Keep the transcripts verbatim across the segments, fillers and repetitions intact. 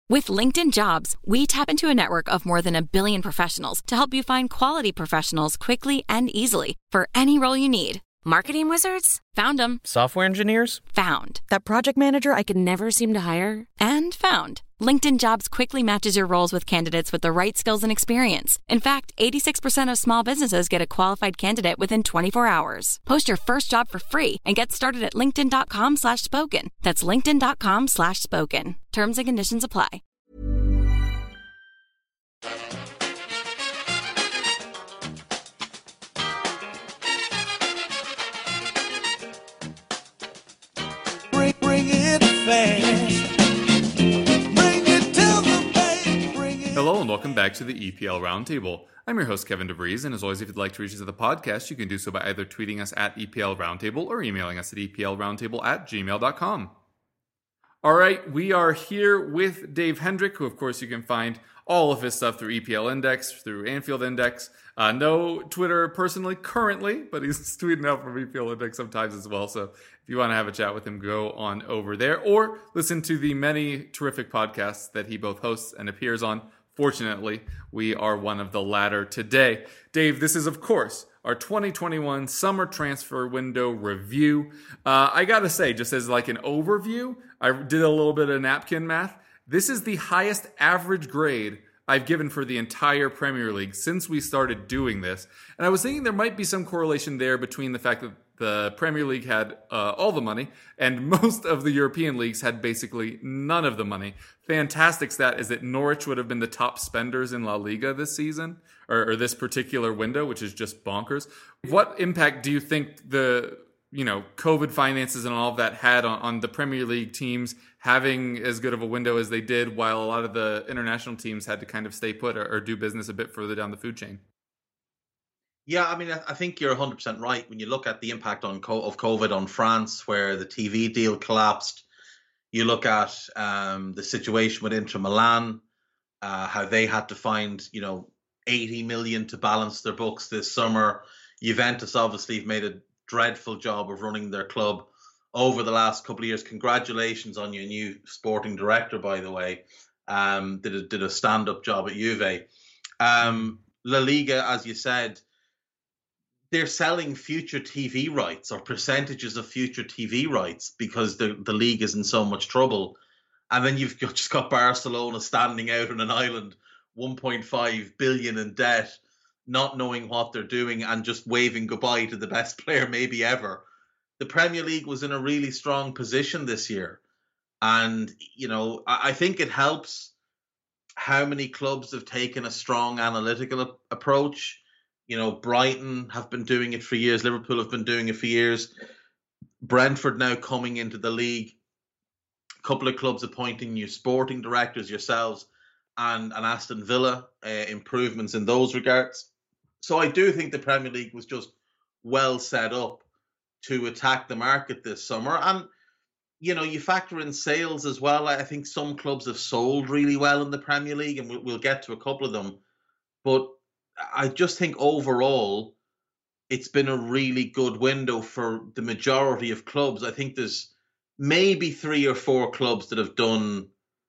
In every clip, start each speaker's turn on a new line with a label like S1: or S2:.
S1: With LinkedIn Jobs, we tap into a network of more than a billion professionals to help you find quality professionals quickly and easily for any role you need. Marketing wizards? Found them.
S2: Software engineers?
S1: Found. That project manager I could never seem to hire? And found. LinkedIn Jobs quickly matches your roles with candidates with the right skills and experience. In fact, eighty-six percent of small businesses get a qualified candidate within twenty-four hours. Post your first job for free and get started at linkedin.com slash spoken. That's linkedin.com slash spoken. Terms and conditions apply.
S3: Bring, bring it fast. Bring it to the bank. Bring it.
S4: Hello and welcome back to the E P L Roundtable. I'm your host, Kevin DeVries, and as always, if you'd like to reach us at the podcast, you can do so by either tweeting us at E P L Roundtable or emailing us at eplroundtable at gmail dot com. All right, we are here with Dave Hendrick, who, of course, you can find all of his stuff through E P L Index, through Anfield Index. Uh, no Twitter personally currently, but he's tweeting out from E P L Index sometimes as well. So if you want to have a chat with him, go on over there or listen to the many terrific podcasts that he both hosts and appears on. Fortunately, we are one of the latter today. Dave, this is, of course, our twenty twenty-one summer transfer window review. Uh, I got to say, just as like an overview, I did a little bit of napkin math. This is the highest average grade I've given for the entire Premier League since we started doing this. And I was thinking there might be some correlation there between the fact that the Premier League had uh, all the money and most of the European leagues had basically none of the money. Fantastic stat is that Norwich would have been the top spenders in La Liga this season, or, or this particular window, which is just bonkers. What impact do you think the you know, COVID finances and all of that had on, on the Premier League teams having as good of a window as they did, while a lot of the international teams had to kind of stay put or, or do business a bit further down the food chain?
S5: Yeah, I mean, I think you're one hundred percent right. When you look at the impact on co- of COVID on France, where the T V deal collapsed, you look at um, the situation with Inter Milan, uh, how they had to find, you know, eighty million to balance their books this summer. Juventus obviously have made a dreadful job of running their club over the last couple of years. Congratulations on your new sporting director, by the way. Um, did a, did a stand-up job at Juve. Um, La Liga, as you said, they're selling future T V rights or percentages of future T V rights because the, the league is in so much trouble. And then you've got, just got Barcelona standing out on an island, one point five billion in debt, not knowing what they're doing and just waving goodbye to the best player maybe ever. The Premier League was in a really strong position this year. And, you know, I, I think it helps how many clubs have taken a strong analytical a- approach. You know, Brighton have been doing it for years. Liverpool have been doing it for years. Brentford now coming into the league. A couple of clubs appointing new sporting directors, yourselves, and, and Aston Villa, uh, improvements in those regards. So I do think the Premier League was just well set up to attack the market this summer. And, you know, you factor in sales as well. I think some clubs have sold really well in the Premier League, and we'll, we'll get to a couple of them. But I just think overall, it's been a really good window for the majority of clubs. I think there's maybe three or four clubs that have done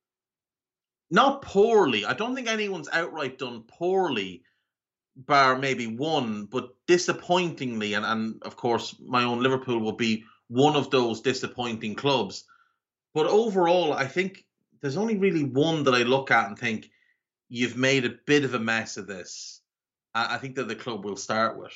S5: not poorly. I don't think anyone's outright done poorly, bar maybe one, but disappointingly. And, and of course, my own Liverpool will be one of those disappointing clubs. But overall, I think there's only really one that I look at and think, you've made a bit of a mess of this. I think that the club will start with.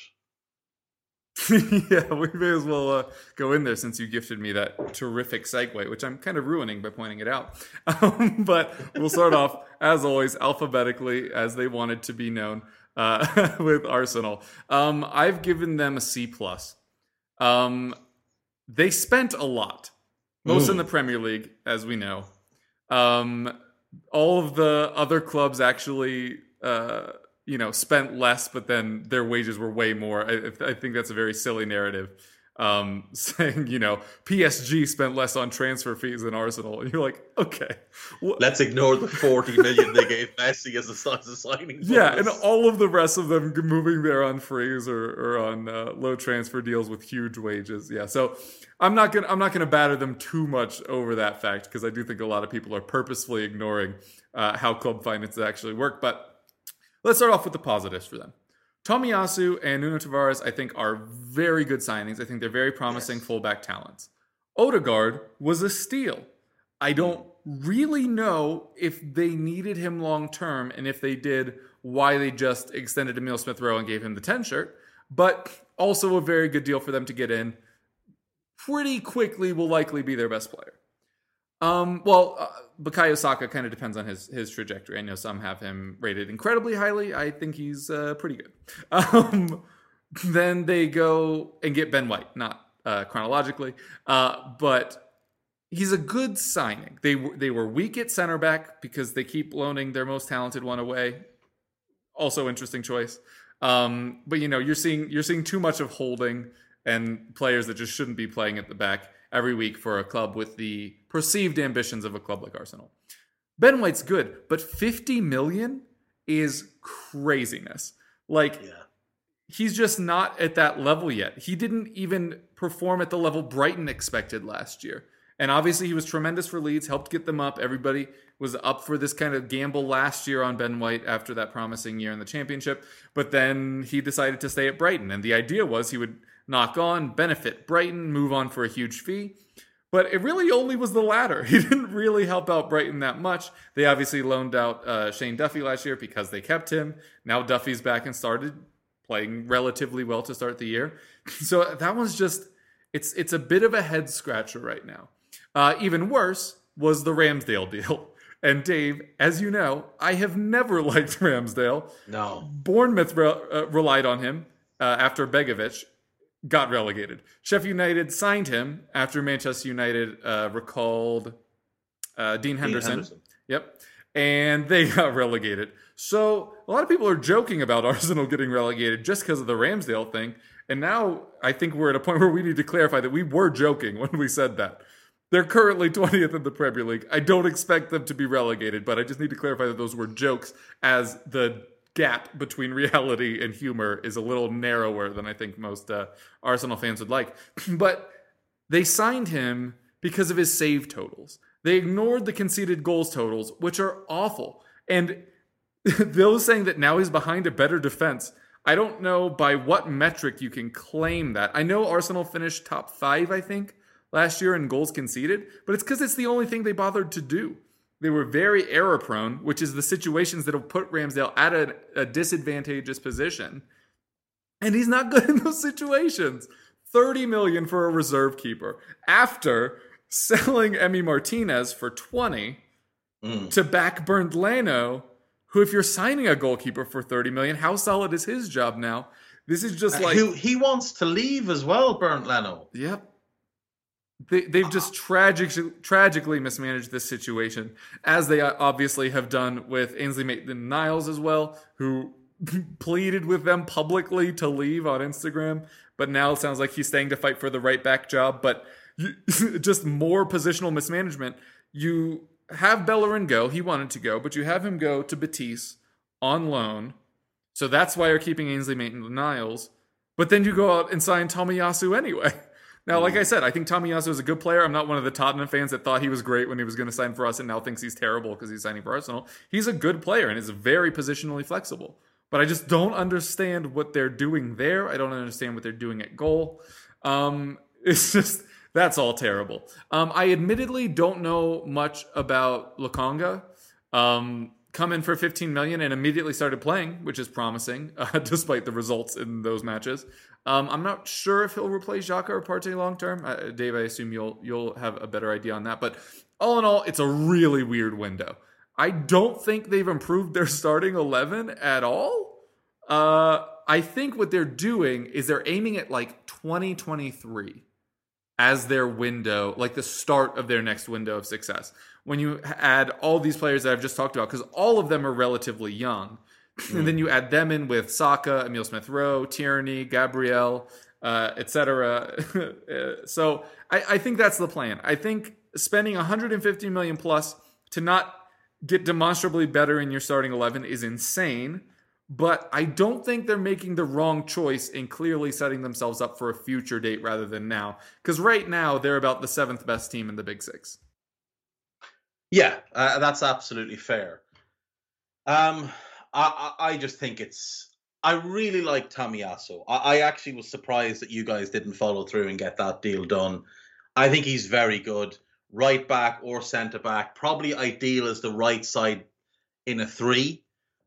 S4: Yeah, we may as well uh, go in there since you gifted me that terrific segue, which I'm kind of ruining by pointing it out. Um, but we'll start off, as always, alphabetically, as they wanted to be known, uh, with Arsenal. Um, I've given them a C plus. Um, they spent a lot, most mm. in the Premier League, as we know. Um, all of the other clubs actually... Uh, you know, spent less, but then their wages were way more. I, I think that's a very silly narrative. um, saying, you know, P S G spent less on transfer fees than Arsenal. And you're like, okay.
S5: Wh- Let's ignore the forty million they gave Messi as a, as a signing bonus.
S4: Yeah, and all of the rest of them moving there on frees or, or on uh, low transfer deals with huge wages. Yeah, so I'm not gonna I'm not gonna batter them too much over that fact, because I do think a lot of people are purposefully ignoring uh, how club finances actually work. But let's start off with the positives for them. Tomiyasu and Nuno Tavares, I think, are very good signings. I think they're very promising yes. fullback talents. Odegaard was a steal. I don't really know if they needed him long term, and if they did, why they just extended Emile Smith-Rowe and gave him the ten shirt. But also a very good deal for them to get in. Pretty quickly will likely be their best player. Um, well, uh, Bukayo Saka kind of depends on his his trajectory. I know some have him rated incredibly highly. I think he's uh, pretty good. Um, then they go and get Ben White, not uh, chronologically, uh, but he's a good signing. They they were weak at center back because they keep loaning their most talented one away. Also, interesting choice. Um, but you know, you're seeing you're seeing too much of Holding and players that just shouldn't be playing at the back every week for a club with the perceived ambitions of a club like Arsenal. Ben White's good, but fifty million is craziness. Like, yeah. He's just not at that level yet. He didn't even perform at the level Brighton expected last year. And obviously he was tremendous for Leeds, helped get them up. Everybody was up for this kind of gamble last year on Ben White after that promising year in the Championship. But then he decided to stay at Brighton. And the idea was he would knock on, benefit Brighton, move on for a huge fee. But it really only was the latter. He didn't really help out Brighton that much. They obviously loaned out uh, Shane Duffy last year because they kept him. Now Duffy's back and started playing relatively well to start the year. So that one's just, it's it's a bit of a head scratcher right now. Uh, even worse was the Ramsdale deal. And Dave, as you know, I have never liked Ramsdale.
S5: No.
S4: Bournemouth re- uh, relied on him uh, after Begovic got relegated. Sheffield United signed him after Manchester United uh, recalled uh, Dean Henderson. Dean Henderson. Yep. And they got relegated. So a lot of people are joking about Arsenal getting relegated just because of the Ramsdale thing. And now I think we're at a point where we need to clarify that we were joking when we said that. They're currently twentieth in the Premier League. I don't expect them to be relegated, but I just need to clarify that those were jokes, as the gap between reality and humor is a little narrower than I think most uh, Arsenal fans would like. But they signed him because of his save totals. They ignored the conceded goals totals, which are awful. And those saying that now he's behind a better defense, I don't know by what metric you can claim that. I know Arsenal finished top five, I think, last year in goals conceded, but it's because it's the only thing they bothered to do. They were very error prone, which is the situations that will put Ramsdale at a, a disadvantageous position. And he's not good in those situations. thirty million dollars for a reserve keeper after selling Emi Martinez for twenty mm. to back Bernd Leno, who, if you're signing a goalkeeper for thirty million dollars, how solid is his job now? This is just like...
S5: Uh, he, he wants to leave as well, Bernd Leno.
S4: Yep. They, they've just tragic, tragically mismanaged this situation, as they obviously have done with Ainsley Maitland-Niles as well, who pleaded with them publicly to leave on Instagram, but now it sounds like he's staying to fight for the right back job. But you, just more positional mismanagement. You have Bellerin go. He wanted to go, but you have him go to Betis on loan. So that's why you're keeping Ainsley Maitland-Niles. But then you go out and sign Tomiyasu anyway. Now, like I said, I think Tomiyasu is a good player. I'm not one of the Tottenham fans that thought he was great when he was going to sign for us and now thinks he's terrible because he's signing for Arsenal. He's a good player and is very positionally flexible. But I just don't understand what they're doing there. I don't understand what they're doing at goal. Um, it's just, that's all terrible. Um, I admittedly don't know much about Lokonga. Um, come in for fifteen million dollars and immediately started playing, which is promising, uh, despite the results in those matches. Um, I'm not sure if he'll replace Xhaka or Partey long term. Uh, Dave, I assume you'll you'll have a better idea on that. But all in all, it's a really weird window. I don't think they've improved their starting eleven at all. Uh, I think what they're doing is they're aiming at like twenty twenty-three as their window, like the start of their next window of success. When you add all these players that I've just talked about, because all of them are relatively young. Mm. And then you add them in with Saka, Emile Smith-Rowe, Tierney, Gabriel, uh, et cetera. So I, I think that's the plan. I think spending one hundred fifty million plus to not get demonstrably better in your starting eleven is insane. But I don't think they're making the wrong choice in clearly setting themselves up for a future date rather than now. Because right now, they're about the seventh best team in the Big Six.
S5: Yeah, uh, that's absolutely fair. Um, I, I, I just think it's... I really like Tomiyasu. I, I actually was surprised that you guys didn't follow through and get that deal done. I think he's very good. Right back or centre back. Probably ideal as the right side in a three.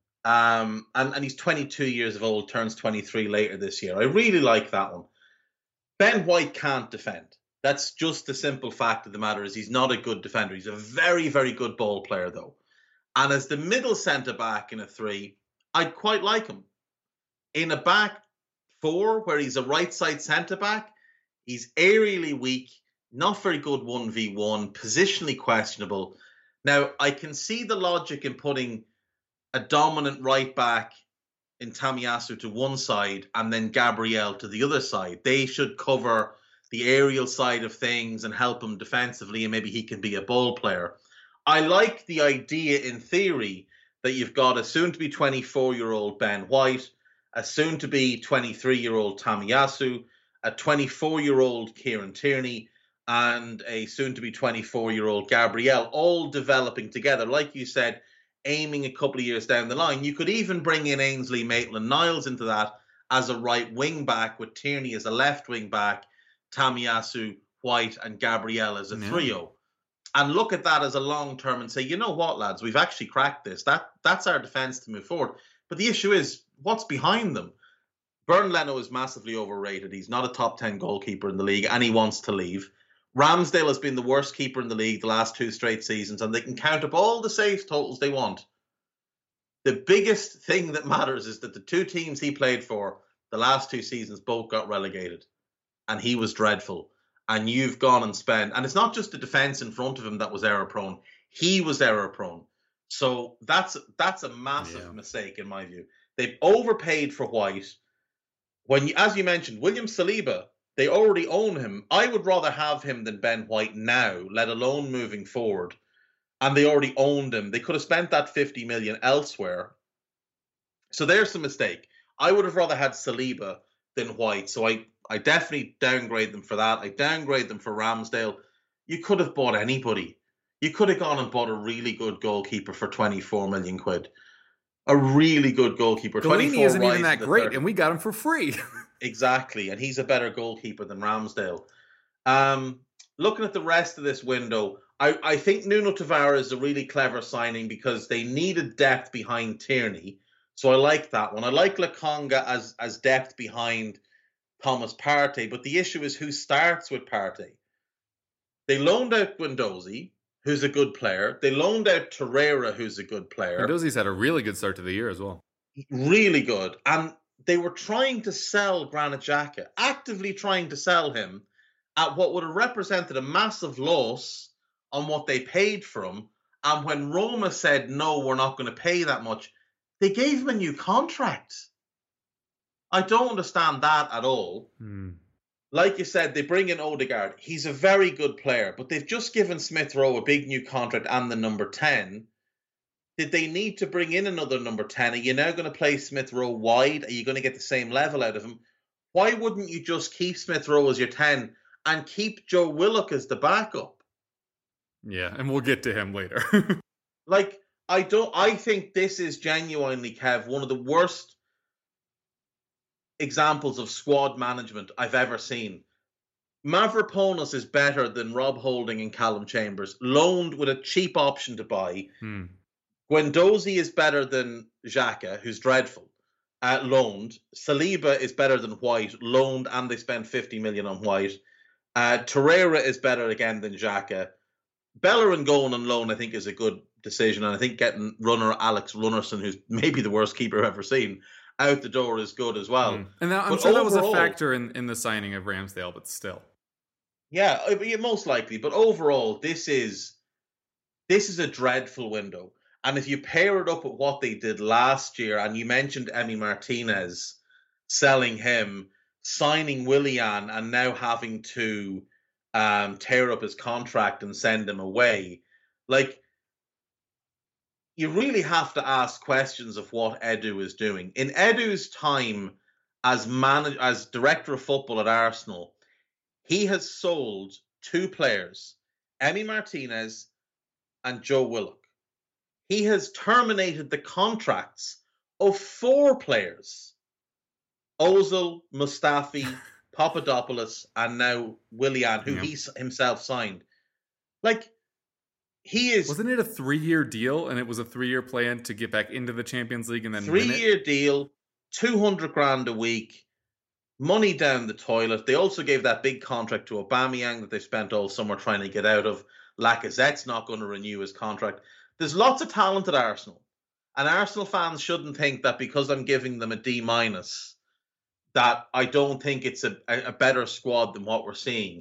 S5: Um, and, and he's twenty-two years of old, turns twenty-three later this year. I really like that one. Ben White can't defend. That's just the simple fact of the matter is he's not a good defender. He's a very, very good ball player, though. And as the middle centre-back in a three, I'd quite like him. In a back four, where he's a right-side centre-back, he's aerially weak, not very good one v one, positionally questionable. Now, I can see the logic in putting a dominant right back in Tomiyasu to one side and then Gabriel to the other side. They should cover the aerial side of things and help him defensively, and maybe he can be a ball player. I like the idea in theory that you've got a soon-to-be twenty-four-year-old Ben White, a soon-to-be twenty-three-year-old Tomiyasu, a twenty-four-year-old Kieran Tierney, and a soon-to-be twenty-four-year-old Gabriel, all developing together. Like you said, aiming a couple of years down the line. You could even bring in Ainsley Maitland-Niles into that as a right wing back with Tierney as a left wing back, Tomiyasu, White and Gabriel as a
S4: Yeah.
S5: trio. And look at that as a long term and say, you know what, lads, we've actually cracked this. That That's our defence to move forward. But the issue is, what's behind them? Bernd Leno is massively overrated. He's not a top ten goalkeeper in the league and he wants to leave. Ramsdale has been the worst keeper in the league the last two straight seasons, and they can count up all the save totals they want. The biggest thing that matters is that the two teams he played for the last two seasons both got relegated, and he was dreadful. And you've gone and spent, and it's not just the defence in front of him that was error prone. He was error prone. So that's that's a massive
S4: Yeah.
S5: mistake in my view. They've overpaid for White. When, you, as you mentioned, William Saliba, they already own him. I would rather have him than Ben White now, let alone moving forward. And they already owned him. They could have spent that fifty million elsewhere. So there's the mistake. I would have rather had Saliba than White. So I, I definitely downgrade them for that. I downgrade them for Ramsdale. You could have bought anybody. You could have gone and bought a really good goalkeeper for twenty-four million quid. A really good goalkeeper.
S4: Golini isn't even that great,
S5: third.
S4: and we got him for free.
S5: Exactly, and he's a better goalkeeper than Ramsdale. Um, looking at the rest of this window, I, I think Nuno Tavares is a really clever signing because they needed depth behind Tierney. So I like that one. I like Lokonga as, as depth behind Thomas Partey, but the issue is who starts with Partey. They loaned out Guendouzi, who's a good player. They loaned out Torreira, who's a good player.
S4: Mendoza's had a really good start to the year as well.
S5: Really good. And they were trying to sell Granit Xhaka, actively trying to sell him at what would have represented a massive loss on what they paid for him. And when Roma said, no, we're not going to pay that much, they gave him a new contract. I don't understand that at all.
S4: Hmm.
S5: Like you said, they bring in Odegaard. He's a very good player, but they've just given Smith Rowe a big new contract and the number ten. Did they need to bring in another number ten? Are you now going to play Smith Rowe wide? Are you going to get the same level out of him? Why wouldn't you just keep Smith Rowe as your ten and keep Joe Willock as the backup?
S4: Yeah, and we'll get to him later.
S5: Like, I don't. I think this is genuinely, Kev, one of the worst examples of squad management I've ever seen. Mavropanos is better than Rob Holding and Callum Chambers, loaned with a cheap option to buy.
S4: hmm.
S5: Guendouzi is better than Xhaka, who's dreadful, uh, loaned. Saliba is better than White, loaned, and they spent fifty million on White. Uh, Torreira is better again than Xhaka. Bellerin going on loan, I think, is a good decision, and I think getting runner Alex Runnerson, who's maybe the worst keeper I've ever seen, out the door is good as well.
S4: Mm. And that, I'm
S5: But
S4: sure that was a
S5: overall-
S4: factor in, in the signing of Ramsdale, but still.
S5: Yeah, I mean, most likely. But overall, this is this is a dreadful window. And if you pair it up with what they did last year, and you mentioned Emi Martinez, selling him, signing Willian and now having to um, tear up his contract and send him away. Like, you really have to ask questions of what Edu is doing. In Edu's time as manage, as director of football at Arsenal, he has sold two players, Emi Martinez and Joe Willock. He has terminated the contracts of four players, Ozil, Mustafi, Papadopoulos, and now Willian, who yeah. he himself signed. Like, he is...
S4: Wasn't it a three-year deal, and it was a three-year plan to get back into the Champions League and then
S5: Three-year deal, two hundred grand a week, money down the toilet. They also gave that big contract to Aubameyang that they spent all summer trying to get out of. Lacazette's not going to renew his contract. There's lots of talent at Arsenal. And Arsenal fans shouldn't think that because I'm giving them a D minus, that I don't think it's a, a better squad than what we're seeing.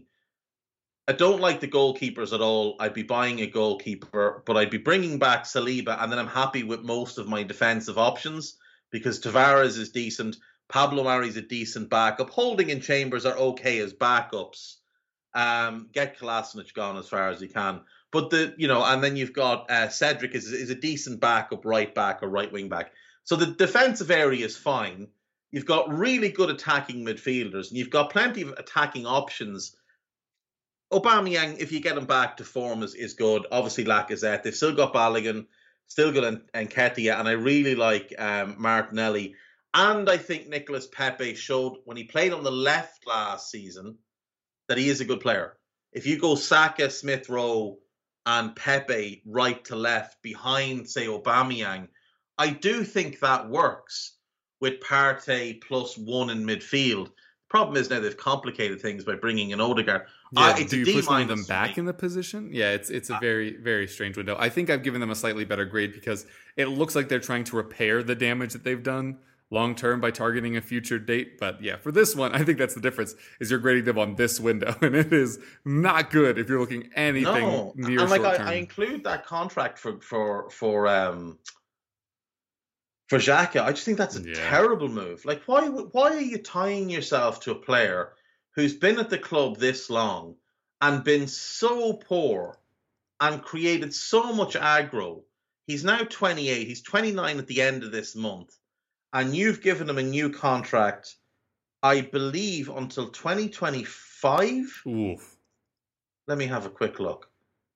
S5: I don't like the goalkeepers at all. I'd be buying a goalkeeper, but I'd be bringing back Saliba, and then I'm happy with most of my defensive options because Tavares is decent. Pablo Mari's a decent backup. Holding and Chambers are okay as backups. Um, get Kolasinac gone as far as you can. But the you know, and then you've got uh, Cedric is is a decent backup right back or right wing back. So the defensive area is fine. You've got really good attacking midfielders, and you've got plenty of attacking options. Aubameyang, if you get him back to form, is, is good. Obviously, Lacazette. They've still got Balogun, still got Nketiah, and I really like um, Martinelli. And I think Nicolas Pepe showed when he played on the left last season that he is a good player. If you go Saka, Smith Rowe, and Pepe right to left behind, say, Aubameyang, I do think that works with Partey plus one in midfield. Problem is now they've complicated things by bringing in Odegaard.
S4: Yeah,
S5: uh, it's
S4: do
S5: a
S4: you push one of them
S5: D-minus
S4: back in the position? Yeah, it's it's a very, very strange window. I think I've given them a slightly better grade because it looks like they're trying to repair the damage that they've done long term by targeting a future date. But yeah, for this one, I think that's the difference, is you're grading them on this window, and it is not good if you're looking anything
S5: no.
S4: near
S5: and like
S4: short
S5: I,
S4: term.
S5: I include that contract for for for um for Xhaka. I just think that's a
S4: Yeah.
S5: terrible move. Like, why why are you tying yourself to a player who's been at the club this long and been so poor and created so much aggro? He's now twenty-eight. He's twenty-nine at the end of this month. And you've given him a new contract, I believe, until twenty twenty-five.
S4: Oof.
S5: Let me have a quick look.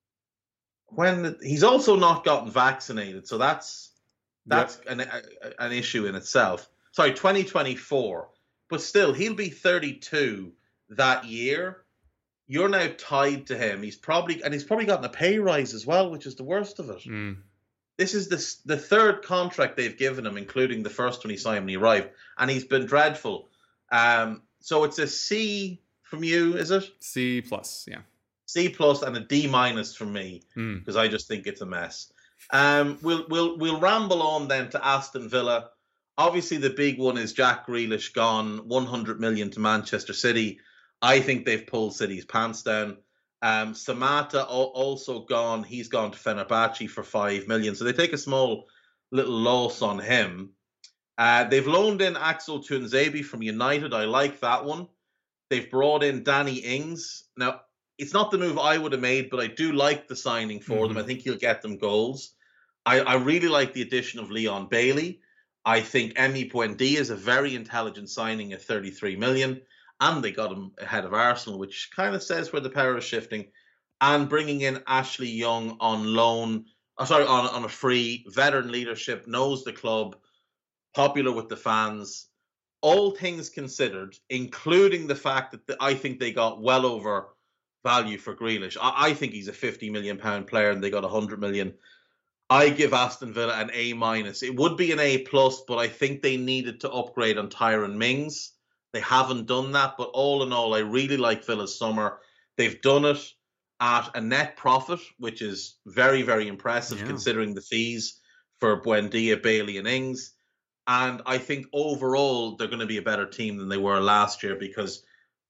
S5: When the, he's also not gotten vaccinated, so that's that's yep. an a, an issue in itself. Sorry, twenty twenty-four. But still, he'll be thirty-two that year. You're now tied to him. He's probably and he's probably gotten a pay rise as well, which is the worst of it.
S4: Mm.
S5: This is the, the third contract they've given him, including the first one he signed when he arrived, and he's been dreadful. Um, so it's a C from you, is it?
S4: C plus, yeah.
S5: C plus and a D minus from me because mm. I just think it's a mess. Um, we'll we'll we'll ramble on then to Aston Villa. Obviously, the big one is Jack Grealish gone, one hundred million to Manchester City. I think they've pulled City's pants down. Um, Samata also gone. He's gone to Fenerbahce for five million. So they take a small little loss on him. Uh, they've loaned in Axel Tuanzebe from United. I like that one. They've brought in Danny Ings. Now, it's not the move I would have made, but I do like the signing for mm-hmm. them. I think he'll get them goals. I, I really like the addition of Leon Bailey. I think Emi Buendia is a very intelligent signing at thirty-three million. And they got him ahead of Arsenal, which kind of says where the power is shifting. And bringing in Ashley Young on loan, oh, sorry, on, on a free, veteran leadership, knows the club, popular with the fans. All things considered, including the fact that the, I think they got well over value for Grealish. I, I think he's a fifty million pound player and they got one hundred million. I give Aston Villa an A minus. It would be an A plus, but I think they needed to upgrade on Tyrone Mings. They haven't done that, but all in all, I really like Villa's summer. They've done it at a net profit, which is very, very impressive yeah. considering the fees for Buendia, Bailey and Ings. And I think overall, they're going to be a better team than they were last year because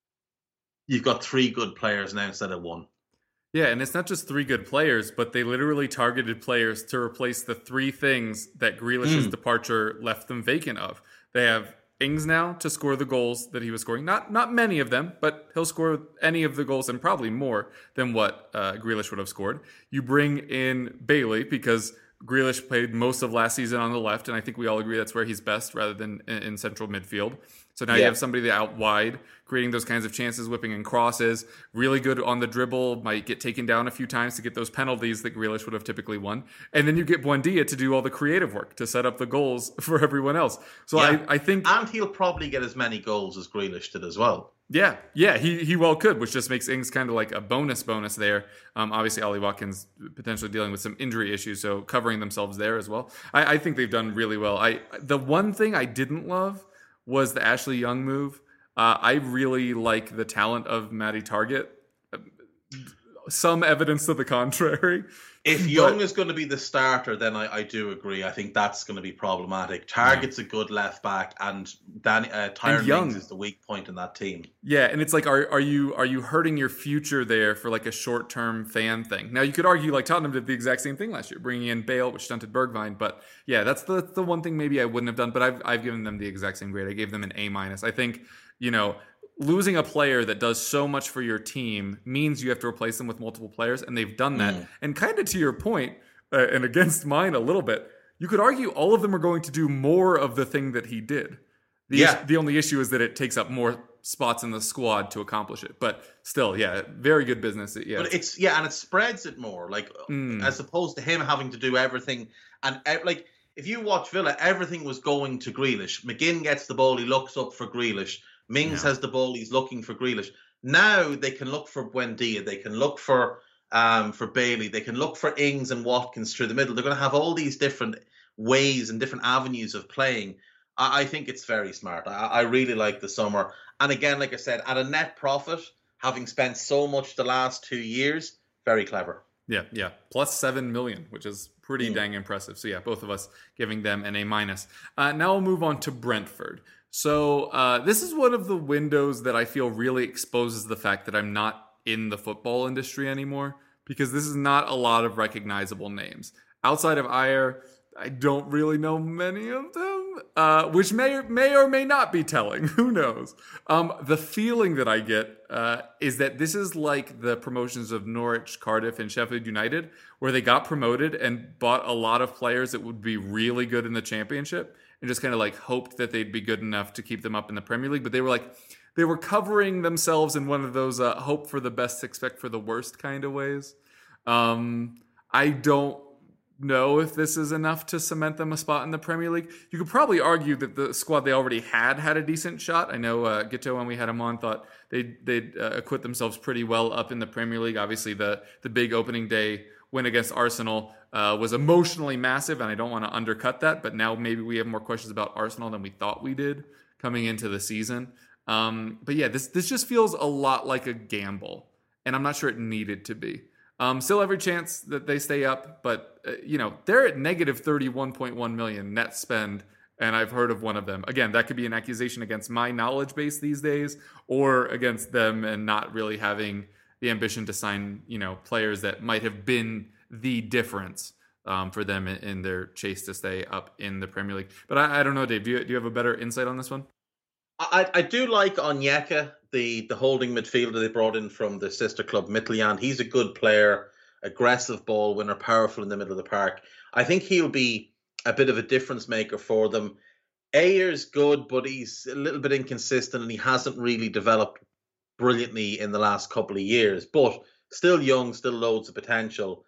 S5: you've got three good players now instead of one.
S4: Yeah, and it's not just three good players, but they literally targeted players to replace the three things that Grealish's mm. departure left them vacant of. They have Ings now to score the goals that he was scoring. Not not many of them, but he'll score any of the goals and probably more than what uh, Grealish would have scored. You bring in Bailey because Grealish played most of last season on the left, and I think we all agree that's where he's best rather than in, in central midfield. So now yeah. you have somebody out wide, creating those kinds of chances, whipping in crosses, really good on the dribble, might get taken down a few times to get those penalties that Grealish would have typically won. And then you get Buendia to do all the creative work, to set up the goals for everyone else. So yeah. I, I think...
S5: And he'll probably get as many goals as Grealish did as well.
S4: Yeah, yeah, he he well could, which just makes Ings kind of like a bonus bonus there. Um, obviously, Ollie Watkins potentially dealing with some injury issues, so covering themselves there as well. I, I think they've done really well. I The one thing I didn't love was the Ashley Young move. Uh, I really like the talent of Matty Targett. Some evidence to the contrary.
S5: If Young but, is going to be the starter, then I, I do agree. I think that's going to be problematic. Targett's yeah. a good left back, and Danny uh, Tyrone Mings is the weak point in that team.
S4: Yeah, and it's like, are are you are you hurting your future there for like a short term fan thing? Now you could argue like Tottenham did the exact same thing last year, bringing in Bale, which stunted Bergwijn. But yeah, that's the the one thing maybe I wouldn't have done. But I've I've given them the exact same grade. I gave them an A minus. I think you know. Losing a player that does so much for your team means you have to replace them with multiple players, and they've done that. Mm. And kind of to your point, uh, and against mine a little bit, you could argue all of them are going to do more of the thing that he did. The,
S5: yeah.
S4: is- the only issue is that it takes up more spots in the squad to accomplish it. But still, yeah, very good business. Yeah,
S5: but it's yeah, and it spreads it more, like mm. as opposed to him having to do everything. And like if you watch Villa, everything was going to Grealish. McGinn gets the ball, he looks up for Grealish. Mings yeah. has the ball, he's looking for Grealish. Now they can look for Buendia, they can look for um, for Bailey, they can look for Ings and Watkins through the middle. They're going to have all these different ways and different avenues of playing. I, I think it's very smart. I, I really like the summer. And again, like I said, at a net profit, having spent so much the last two years, very clever.
S4: Yeah, yeah. Plus seven million, which is pretty mm. dang impressive. So yeah, both of us giving them an A minus. Uh, now we'll move on to Brentford. So uh, this is one of the windows that I feel really exposes the fact that I'm not in the football industry anymore, because this is not a lot of recognizable names. Outside of Ayer, I don't really know many of them, uh, which may or, may or may not be telling. Who knows? Um, the feeling that I get uh, is that this is like the promotions of Norwich, Cardiff, and Sheffield United, where they got promoted and bought a lot of players that would be really good in the Championship, and just kind of like hoped that they'd be good enough to keep them up in the Premier League. But they were like, they were covering themselves in one of those uh, hope for the best, expect for the worst kind of ways. Um, I don't know if this is enough to cement them a spot in the Premier League. You could probably argue that the squad they already had had a decent shot. I know uh, Gito, when we had him on, thought they'd, they'd uh, acquit themselves pretty well up in the Premier League. Obviously, the, the big opening day win against Arsenal uh, was emotionally massive, and I don't want to undercut that, but now maybe we have more questions about Arsenal than we thought we did coming into the season. Um, but yeah, this this just feels a lot like a gamble, and I'm not sure it needed to be. Um, still every chance that they stay up, but uh, you know, they're at negative thirty-one point one million net spend, and I've heard of one of them. Again, that could be an accusation against my knowledge base these days, or against them and not really having the ambition to sign, you know, players that might have been the difference um, for them in, in their chase to stay up in the Premier League. But I, I don't know, Dave, do you, do you have a better insight on this one?
S5: I, I do like Onyeka, the, the holding midfielder they brought in from the sister club Midtjylland. He's a good player, aggressive ball winner, powerful in the middle of the park. I think he'll be a bit of a difference maker for them. Ayer's good, but he's a little bit inconsistent and he hasn't really developed brilliantly in the last couple of years, but still young, still loads of potential.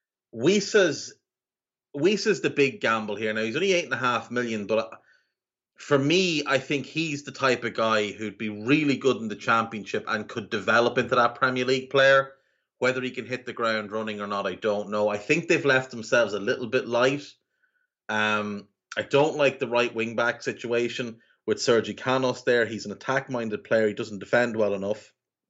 S5: Wisa's Wisa's the big gamble here. Now he's only eight and a half million, but for me, I think he's the type of guy who'd be really good in the Championship and could develop into that Premier League player. Whether he can hit the ground running or not, I don't know. I think they've left themselves a little bit light. Um, I don't like the right wing back situation with Sergi Canos there. He's an attack-minded player. He doesn't defend well enough.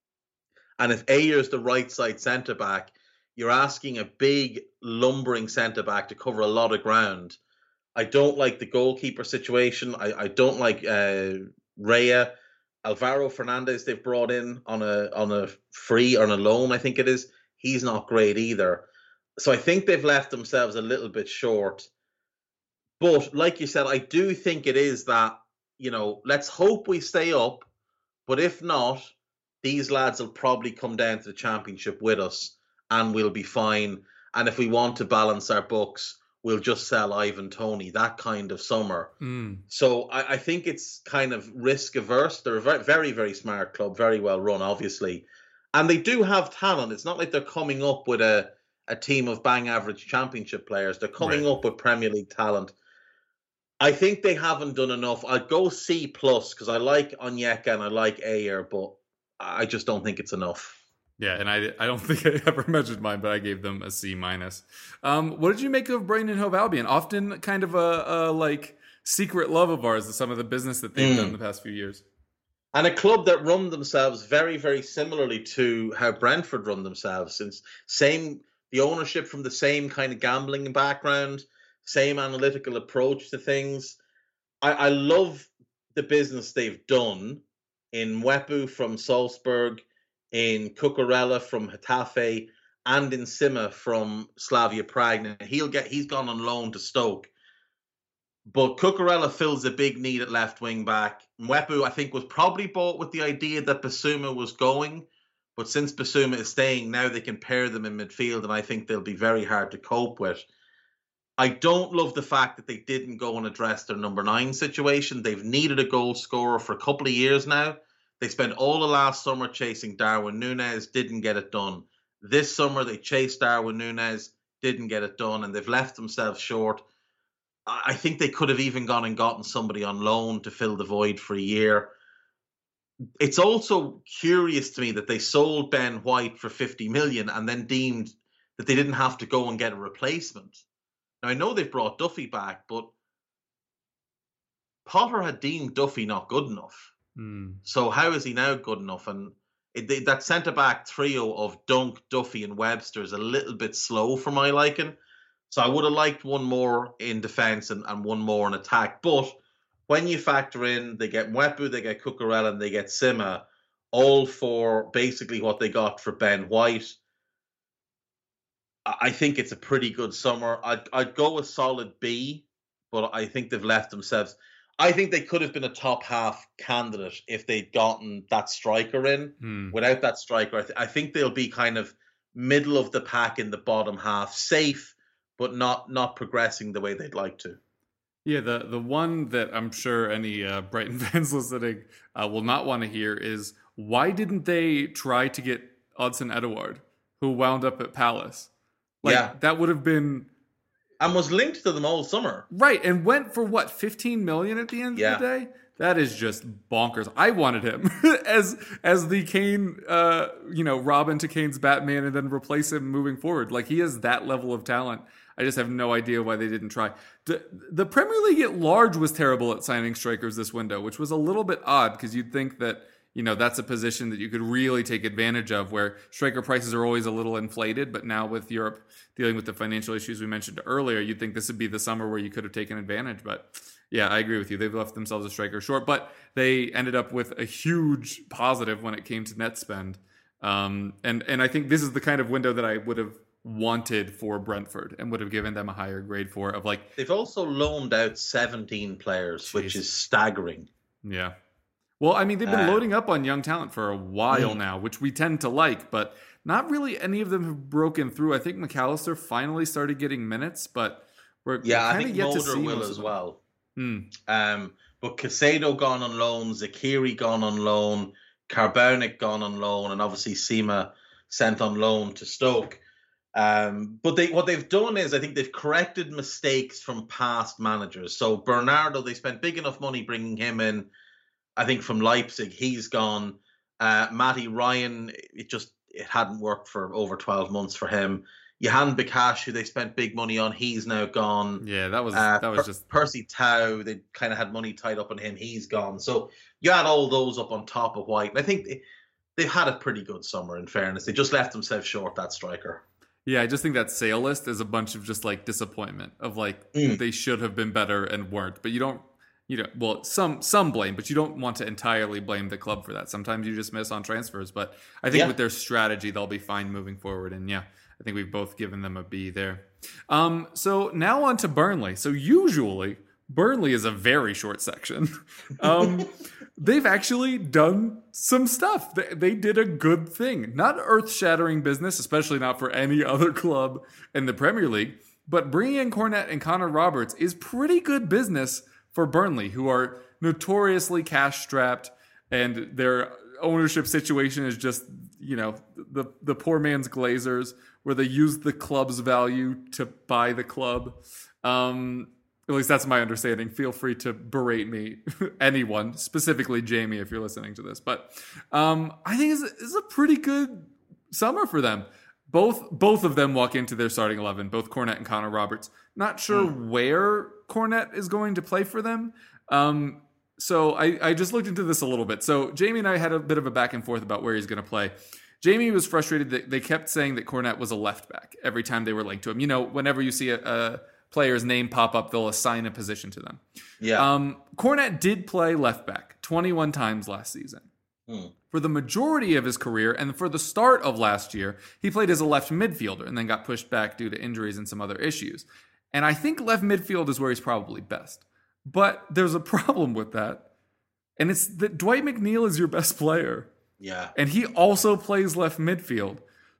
S5: And if Ayer's the right side centre-back, you're asking a big, lumbering centre-back to cover a lot of ground. I don't like the goalkeeper situation. I, I don't like uh, Raya. Alvaro Fernandez they've brought in on a on a free or on a loan, I think it is. He's not great either. So I think they've left themselves a little bit short. But like you said, I do think it is that you know, let's hope we stay up. But if not, these lads will probably come down to the championship with us and we'll be fine. And if we want to balance our books, we'll just sell Ivan Toney, that kind of summer.
S4: Mm.
S5: So I, I think it's kind of risk averse. They're a very, very, very smart club, very well run, obviously. And they do have talent. It's not like they're coming up with a, a team of bang average championship players. They're coming
S4: Right.
S5: up with Premier League talent. I think they haven't done enough. I'd go C plus because I like Onyeka and I like Ayer, but I just don't think it's enough.
S4: Yeah, and I, I don't think I ever measured mine, but I gave them a C minus. Um, what did you make of Brighton and Hove Albion? Often kind of a, a like secret love of ours, some of the business that they've
S5: Mm.
S4: done the past few years.
S5: And a club that run themselves very, very similarly to how Brentford run themselves. Since same the ownership from the same kind of gambling background, same analytical approach to things. I, I love the business they've done in Mwepu from Salzburg, in Cucurella from Getafe, and in Sima from Slavia Prague. Now, he'll get he's gone on loan to Stoke. But Cucurella fills a big need at left wing back. Mwepu, I think, was probably bought with the idea that Basuma was going. But since Basuma is staying, now they can pair them in midfield, and I think they'll be very hard to cope with. I don't love the fact that they didn't go and address their number nine situation. They've needed a goal scorer for a couple of years now. They spent all the last summer chasing Darwin Núñez, didn't get it done. This summer they chased Darwin Núñez, didn't get it done, and they've left themselves short. I think they could have even gone and gotten somebody on loan to fill the void for a year. It's also curious to me that they sold Ben White for fifty million and then deemed that they didn't have to go and get a replacement. Now, I know they've brought Duffy back, but Potter had deemed Duffy not good enough.
S4: Mm.
S5: So how is he now good enough? And it, they, that centre-back trio of Dunk, Duffy and Webster is a little bit slow for my liking. So I would have liked one more in defence and, and one more in attack. But when you factor in, they get Mwepu, they get Cucurella, and they get Sima, all for basically what they got for Ben White. I think it's a pretty good summer. I'd, I'd go a solid B, but I think they've left themselves. I think they could have been a top half candidate if they'd gotten that striker in.
S4: Mm.
S5: Without that striker, I, th- I think they'll be kind of middle of the pack in the bottom half, safe, but not not progressing the way they'd like to.
S4: Yeah, the, the one that I'm sure any uh, Brighton fans listening uh, will not want to hear is, why didn't they try to get Odsonne Edouard, who wound up at Palace? Like,
S5: Yeah.
S4: that would have been...
S5: And was linked to them all summer.
S4: Right, and went for, what, fifteen million at the end
S5: Yeah.
S4: of the day? That is just bonkers. I wanted him as as the Kane, uh, you know, Robin to Kane's Batman, and then replace him moving forward. Like, he has that level of talent. I just have no idea why they didn't try. The, the Premier League at large was terrible at signing strikers this window, which was a little bit odd because you'd think that, you know, that's a position that you could really take advantage of, where striker prices are always a little inflated. But now with Europe dealing with the financial issues we mentioned earlier, you'd think this would be the summer where you could have taken advantage. But yeah, I agree with you. They've left themselves a striker short, but they ended up with a huge positive when it came to net spend. Um, and, and I think this is the kind of window that I would have wanted for Brentford and would have given them a higher grade for, of like...
S5: They've also loaned out seventeen players,
S4: Jeez.
S5: which is staggering.
S4: Yeah. Well, I mean, they've been
S5: Uh,
S4: loading up on young talent for a while
S5: mm.
S4: now, which we tend to like, but not really any of them have broken through. I think McAllister finally started getting minutes, but we're
S5: Yeah, I
S4: kind
S5: think
S4: of yet to
S5: Mulder
S4: see
S5: will
S4: most
S5: as
S4: of them.
S5: well.
S4: Hmm.
S5: Um, but Casado gone on loan, Zakiri gone on loan, Carbonic gone on loan, and obviously Sima sent on loan to Stoke. Um, but they what they've done is I think they've corrected mistakes from past managers. So Bernardo, they spent big enough money bringing him in. I think from Leipzig, he's gone. Uh, Matty Ryan, it just it hadn't worked for over twelve months for him. Johan Bikash, who they spent big money on, he's now gone.
S4: Yeah, that was
S5: Uh,
S4: that was
S5: Per-
S4: just
S5: Percy Tau, they kind of had money tied up on him. He's gone. So you add all those up on top of White. And I think they, they've had a pretty good summer, in fairness. They just left themselves short, that striker.
S4: yeah. I just think that sale list is a bunch of just like disappointment of like
S5: Mm.
S4: they should have been better and weren't. But you don't, you know, well, some some blame, but you don't want to entirely blame the club for that. Sometimes you just miss on transfers. But I think
S5: Yeah.
S4: with their strategy, they'll be fine moving forward. And yeah, I think we've both given them a B there. Um, so now on to Burnley. So usually Burnley is a very short section. Um, they've actually done some stuff. They, they did a good thing. Not earth-shattering business, especially not for any other club in the Premier League, but bringing in Cornet and Connor Roberts is pretty good business for Burnley, who are notoriously cash-strapped, and their ownership situation is just, you know, the, the poor man's Glazers, where they use the club's value to buy the club. Um... At least that's my understanding. Feel free to berate me, anyone, specifically Jamie, if you're listening to this. But um, I think it's, it's a pretty good summer for them. Both both of them walk into their starting eleven, both Cornet and Connor Roberts. Not sure mm. where Cornet is going to play for them. Um, so I, I just looked into this a little bit. So Jamie and I had a bit of a back and forth about where he's going to play. Jamie was frustrated that they kept saying that Cornet was a left back every time they were linked to him. You know, whenever you see a... a player's name pop up, they'll assign a position to them.
S5: Yeah.
S4: Um, Cornet did play left back twenty-one times last season. Hmm. For the majority of his career and for the start of last year, he played as a left midfielder and then got pushed back due to injuries and some other issues. And I think left midfield is where he's probably best. But there's a problem with that. And it's that Dwight McNeil is your best player.
S5: Yeah.
S4: And he also plays left midfield.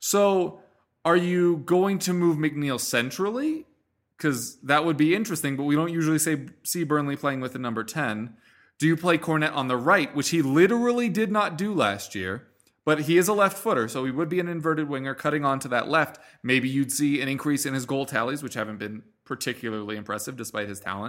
S4: So are you going to move McNeil centrally? Because that would be interesting, but we don't usually say see Burnley playing with the number ten. Do you play Cornet on the right, which he literally did not do last year, but he is a left footer, so he would be an inverted winger cutting onto that left. Maybe you'd see an increase in his goal tallies, which haven't been particularly impressive despite his talent.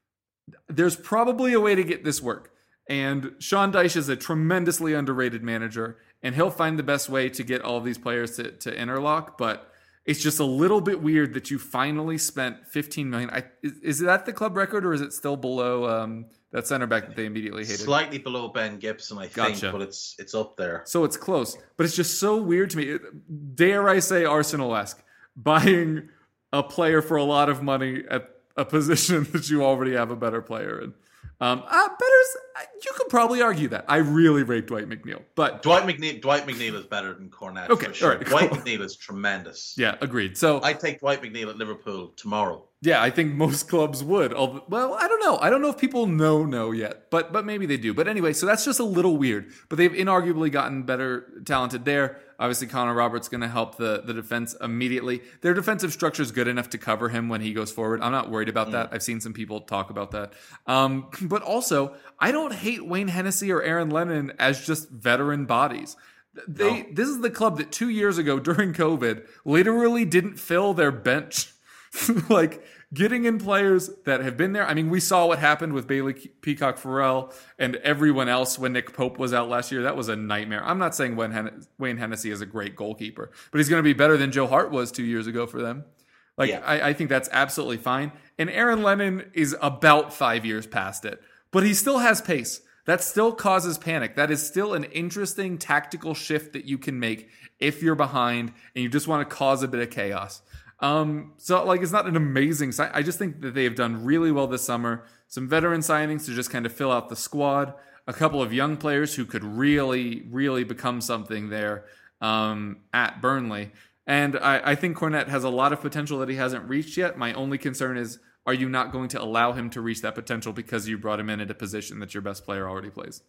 S4: There's probably a way to get this work, and Sean Dyche is a tremendously underrated manager, and he'll find the best way to get all of these players to, to interlock, but it's just a little bit weird that you finally spent fifteen million dollars. I, is, is that the club record, or is it still below um, that center back that they immediately hated?
S5: Slightly below Ben Gibson, I
S4: gotcha.
S5: think, but it's it's up there.
S4: So it's close. But it's just so weird to me. Dare I say Arsenal-esque, buying a player for a lot of money at a position that you already have a better player in. Um, uh, better's, you could probably argue that. I really rate Dwight McNeil, but
S5: Dwight McNeil, Dwight McNeil is better than Cornet.
S4: Okay,
S5: for sure.
S4: all right,
S5: Dwight
S4: cool.
S5: McNeil is tremendous.
S4: Yeah, agreed. So
S5: I take Dwight McNeil at Liverpool tomorrow.
S4: Yeah, I think most clubs would. Although, well, I don't know. I don't know if people know know yet, but but maybe they do. But anyway, so that's just a little weird. But they've inarguably gotten better talented there. Obviously, Connor Roberts going to help the, the defense immediately. Their defensive structure is good enough to cover him when he goes forward. I'm not worried about mm. that. I've seen some people talk about that. Um, but also, I don't hate Wayne Hennessy or Aaron Lennon as just veteran bodies. They no. This is the club that two years ago during COVID literally didn't fill their bench. Like, getting in players that have been there. I mean, we saw what happened with Bailey Peacock Farrell and everyone else when Nick Pope was out last year. That was a nightmare. I'm not saying Wayne, Hen- Wayne Hennessy is a great goalkeeper, but he's going to be better than Joe Hart was two years ago for them. Like, yeah. I, I think that's absolutely fine. And Aaron Lennon is about five years past it, but he still has pace. That still causes panic. That is still an interesting tactical shift that you can make if you're behind and you just want to cause a bit of chaos. Um, so like, it's not an amazing sign. I just think that they have done really well this summer. Some veteran signings to just kind of fill out the squad. A couple of young players who could really, really become something there um, at Burnley. And I, I think Cornet has a lot of potential that he hasn't reached yet. My only concern is, are you not going to allow him to reach that potential because you brought him in at a position that your best player already plays?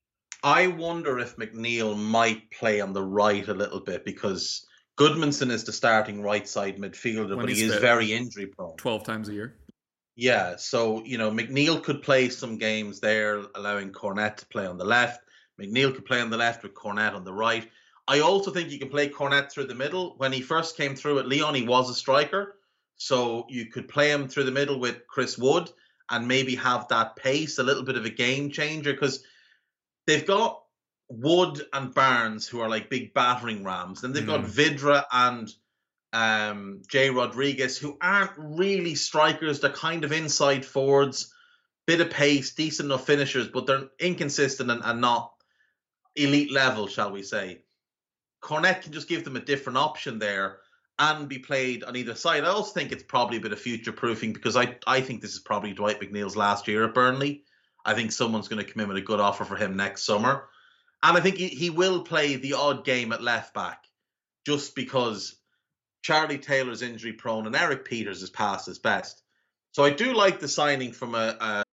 S5: I wonder if McNeil might play on the right a little bit, because Goodmanson is the starting right side midfielder, when but he is very injury prone.
S4: twelve times a year.
S5: Yeah, so, you know, McNeil could play some games there, allowing Cornet to play on the left. McNeil could play on the left with Cornet on the right. I also think you can play Cornet through the middle. When he first came through at Lyon, he was a striker. So you could play him through the middle with Chris Wood and maybe have that pace, a little bit of a game changer, because they've got Wood and Barnes, who are like big battering rams. Then they've mm. got Vidra and um, Jay Rodriguez, who aren't really strikers. They're kind of inside forwards, bit of pace, decent enough finishers, but they're inconsistent and, and not elite level, shall we say. Cornet can just give them a different option there and be played on either side. I also think it's probably a bit of future-proofing, because I, I think this is probably Dwight McNeil's last year at Burnley. I think someone's going to come in with a good offer for him next summer. And I think he, he will play the odd game at left back, just because Charlie Taylor's injury prone and Eric Peters is past his best. So I do like the signing from a, a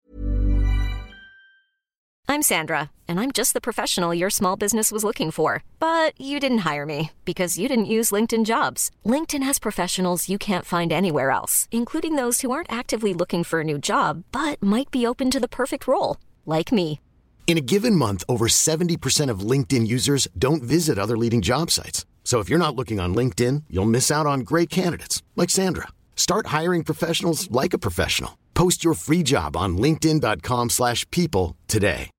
S2: I'm Sandra, and I'm just the professional your small business was looking for. But you didn't hire me because you didn't use LinkedIn Jobs. LinkedIn has professionals you can't find anywhere else, including those who aren't actively looking for a new job, but might be open to the perfect role, like me.
S6: In a given month, over seventy percent of LinkedIn users don't visit other leading job sites. So if you're not looking on LinkedIn, you'll miss out on great candidates like Sandra. Start hiring professionals like a professional. Post your free job on linkedin dot com slash people today.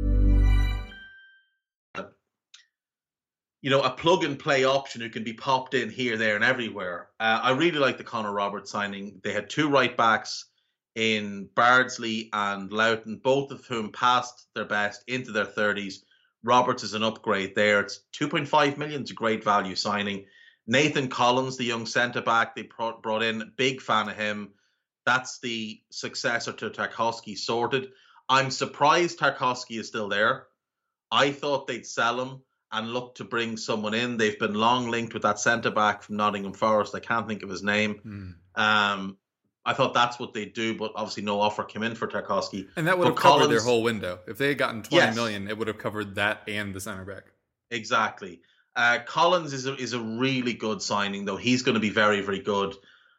S5: you know, a plug and play option who can be popped in here, there, and everywhere. Uh, I really like the Connor Roberts signing. They had two right backs in Bardsley and Loughton, both of whom passed their best into their thirties. Roberts is an upgrade there. It's two point five million. It's a great value signing. Nathan Collins, the young centre back they brought in, big fan of him. That's the successor to Tarkowski sorted. I'm surprised Tarkowski is still there. I thought they'd sell him and look to bring someone in. They've been long linked with that centre back from Nottingham Forest. I can't think of his name. Mm. Um, I thought that's what they'd do, but obviously no offer came in for Tarkowski.
S4: And that would
S5: but
S4: have covered
S5: Collins,
S4: their whole window. If they had gotten twenty
S5: yes.
S4: million, it would have covered that and the centre back.
S5: Exactly. Uh, Collins is a, is a really good signing, though. He's going to be very, very good.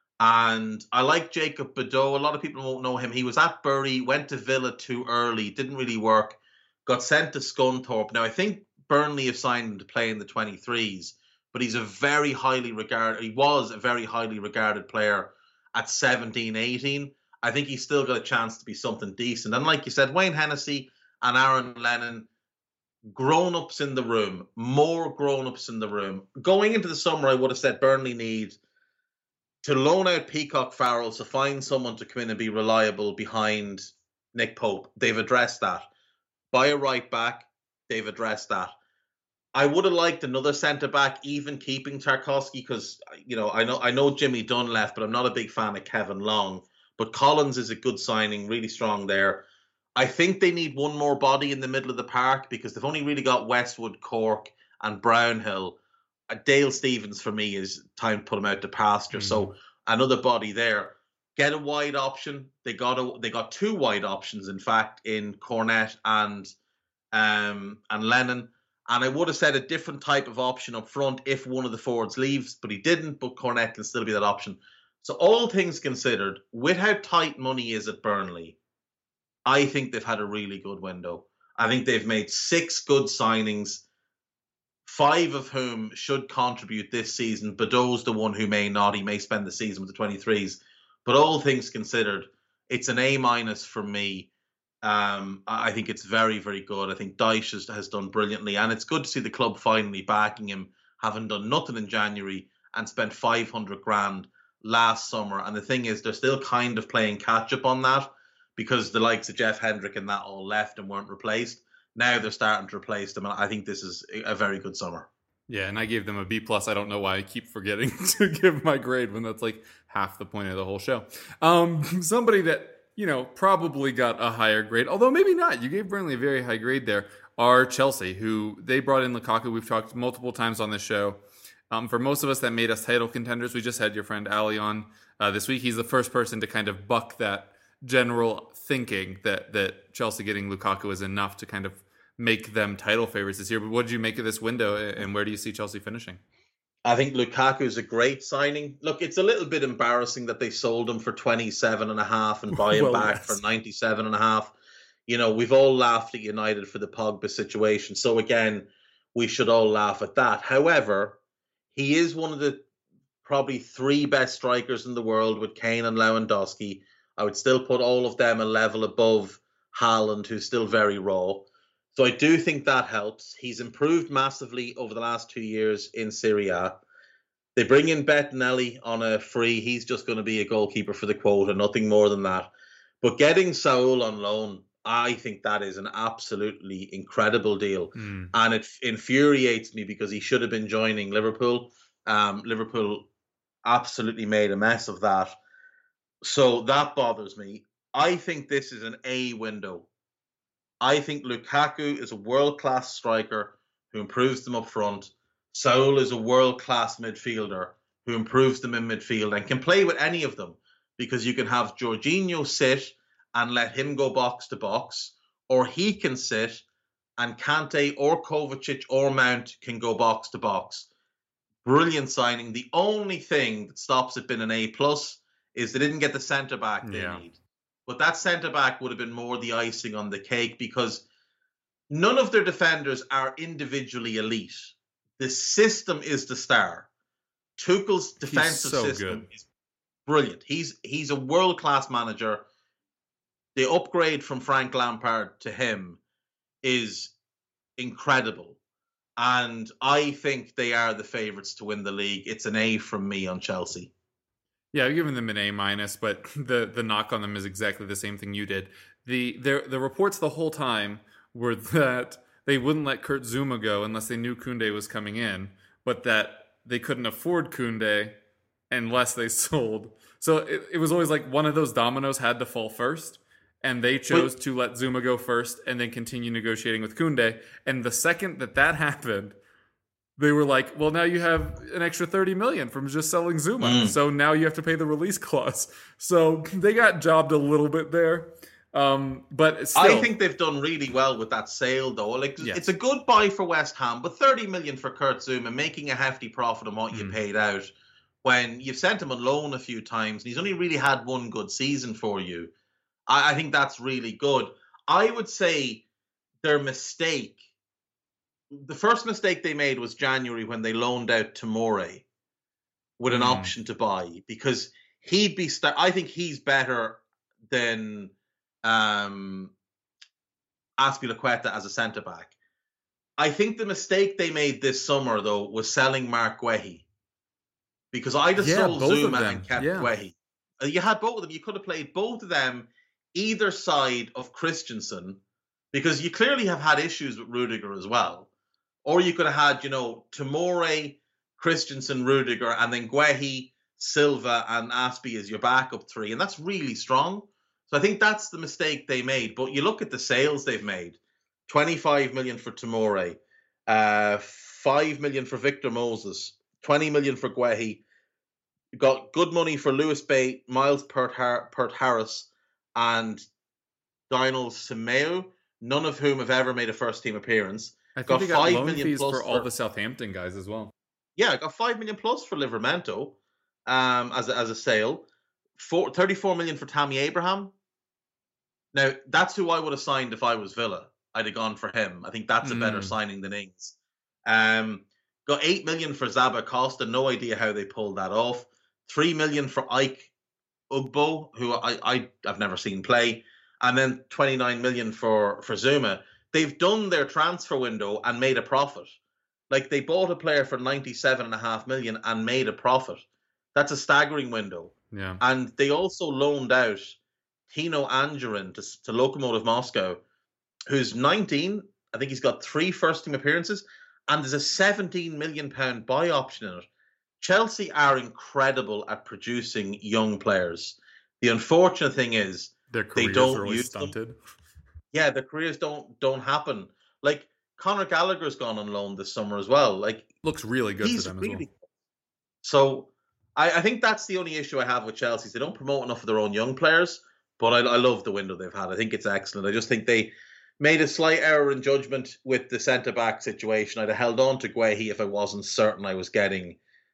S5: And I like Jacob Badeau. A lot of people won't know him. He was at Bury, went to Villa too early, didn't really work, got sent to Scunthorpe. Now, I think Burnley have signed him to play in the twenty-threes, but he's a very highly regarded, he was a very highly regarded player at seventeen, eighteen. I think he's still got a chance to be something decent. And like you said, Wayne Hennessy and Aaron Lennon, grown-ups in the room, more grown-ups in the room. Going into the summer, I would have said Burnley need to loan out Peacock Farrell to find someone to come in and be reliable behind Nick Pope. They've addressed that. Buy a right back, they've addressed that. I would have liked another centre-back, even keeping Tarkowski, because you know I know I know Jimmy Dunn left, but I'm not a big fan of Kevin Long. But Collins is a good signing, really strong there. I think they need one more body in the middle of the park because they've only really got Westwood, Cork, and Brownhill. Uh, Dale Stevens, for me, is time to put him out to pasture. Mm-hmm. So another body there. Get a wide option. They got a, they got two wide options, in fact, in Cornett and um and Lennon. And I would have said a different type of option up front if one of the forwards leaves, but he didn't. But Cornett can still be that option. So all things considered, with how tight money is at Burnley, I think they've had a really good window. I think they've made six good signings, five of whom should contribute this season. Badeau's the one who may not. He may spend the season with the twenty-threes. But all things considered, it's an A minus from me. Um, I think it's very, very good. I think Dyche has, has done brilliantly. And it's good to see the club finally backing him, having done nothing in January and spent five hundred grand last summer. And the thing is, they're still kind of playing catch up on that, because the likes of Jeff Hendrick and that all left and weren't replaced. Now they're starting to replace them, and I think this is a very good summer.
S4: Yeah, and I gave them a B plus. I don't know why I keep forgetting to give my grade when that's like half the point of the whole show. Um, somebody that, you know, probably got a higher grade, although maybe not. You gave Burnley a very high grade there, are Chelsea, who they brought in Lukaku. We've talked multiple times on this show. Um, for most of us, that made us title contenders. We just had your friend Ali on uh, this week. He's the first person to kind of buck that general thinking that that Chelsea getting Lukaku is enough to kind of make them title favorites this year. But what did you make of this window, and where do you see Chelsea finishing?
S5: I think Lukaku is a great signing. Look, it's a little bit embarrassing that they sold him for twenty-seven and a half and buy him well, back yes. for ninety-seven and a half. You know, we've all laughed at United for the Pogba situation. So again, we should all laugh at that. However, he is one of the probably three best strikers in the world with Kane and Lewandowski. I would still put all of them a level above Haaland, who's still very raw. So I do think that helps. He's improved massively over the last two years in Serie A. They bring in Bettinelli on a free. He's just going to be a goalkeeper for the quota, nothing more than that. But getting Saul on loan, I think that is an absolutely incredible deal. Mm. And it infuriates me because he should have been joining Liverpool. Um, Liverpool absolutely made a mess of that. So that bothers me. I think this is an A window. I think Lukaku is a world-class striker who improves them up front. Saul is a world-class midfielder who improves them in midfield and can play with any of them. because you can have Jorginho sit and let him go box to box, or he can sit and Kante or Kovacic or Mount can go box to box. Brilliant signing. The only thing that stops it being an A plus is they didn't get the centre back they
S4: Yeah.
S5: need. But that centre back would have been more the icing on the cake because none of their defenders are individually elite. The system is the star. Tuchel's defensive
S4: so
S5: system
S4: good.
S5: is brilliant. He's he's a world-class manager. The upgrade from Frank Lampard to him is incredible. And I think they are the favourites to win the league. It's an A from me on Chelsea.
S4: Yeah, I've given them an A minus, but the the knock on them is exactly the same thing you did. The the the reports the whole time were that they wouldn't let Kurt Zuma go unless they knew Koundé was coming in, but that they couldn't afford Koundé unless they sold. So it, it was always like one of those dominoes had to fall first, and they chose but, to let Zuma go first and then continue negotiating with Koundé. And the second that that happened, they were like, well, now you have an extra thirty million from just selling Zuma. Mm. So now you have to pay the release clause. So they got jobbed a little bit there. Um, but still,
S5: I think they've done really well with that sale, though. Like yes. It's a good buy for West Ham, but thirty million for Kurt Zuma, making a hefty profit on what mm. you paid out when you've sent him on loan a few times, and he's only really had one good season for you. I, I think that's really good. I would say their mistake, the first mistake they made was January when they loaned out Tomori with an mm. option to buy, because he'd be. St- I think he's better than um, Azpilicueta as a centre back. I think the mistake they made this summer, though, was selling Mark Guehi, because I just
S4: yeah,
S5: sold Zuma and kept
S4: yeah.
S5: Guehi. You had both of them. You could have played both of them either side of Christensen, because you clearly have had issues with Rudiger as well. Or you could have had, you know, Tomori, Christensen, Rudiger, and then Guehi, Silva, and Aspi as your backup three. And that's really strong. So I think that's the mistake they made. But you look at the sales they've made. twenty-five million for Tomori, uh, five million for Victor Moses, twenty million for Guehi. You got good money for Lewis Bate, Miles Peart-Harris, and Daniel Simeu, none of whom have ever made a first team appearance.
S4: I think
S5: got
S4: they got
S5: five
S4: loan
S5: million
S4: fees
S5: plus
S4: for all the Southampton guys as well.
S5: Yeah, I got five million plus for Livramento um, as a, as a sale. Four, thirty-four million for Tammy Abraham. Now that's who I would have signed if I was Villa. I'd have gone for him. I think that's a mm. better signing than Ings. Um, got eight million for Zaba Costa. No idea how they pulled that off. Three million for Ike Ugbo, who I, I I've never seen play, and then twenty-nine million for for Zuma. They've done their transfer window and made a profit. Like, they bought a player for ninety-seven and a half million and made a profit. That's a staggering window.
S4: Yeah.
S5: And they also loaned out Tino Angerin to, to Lokomotiv Moscow, who's nineteen. I think he's got three first team appearances, and there's a seventeen million pound buy option in it. Chelsea are incredible at producing young players. The unfortunate thing is
S4: their
S5: they
S4: careers
S5: don't
S4: are always
S5: use
S4: stunted.
S5: them. Yeah, their careers don't don't happen. Like, Conor Gallagher's gone on loan this summer as well. Like,
S4: looks really good
S5: he's
S4: for them
S5: really,
S4: as well.
S5: So I, I think that's the only issue I have with Chelsea. Is they don't promote enough of their own young players. But I, I love the window they've had. I think it's excellent. I just think they made a slight error in judgment with the centre back situation. I'd have held on to Guehi if I wasn't certain I was getting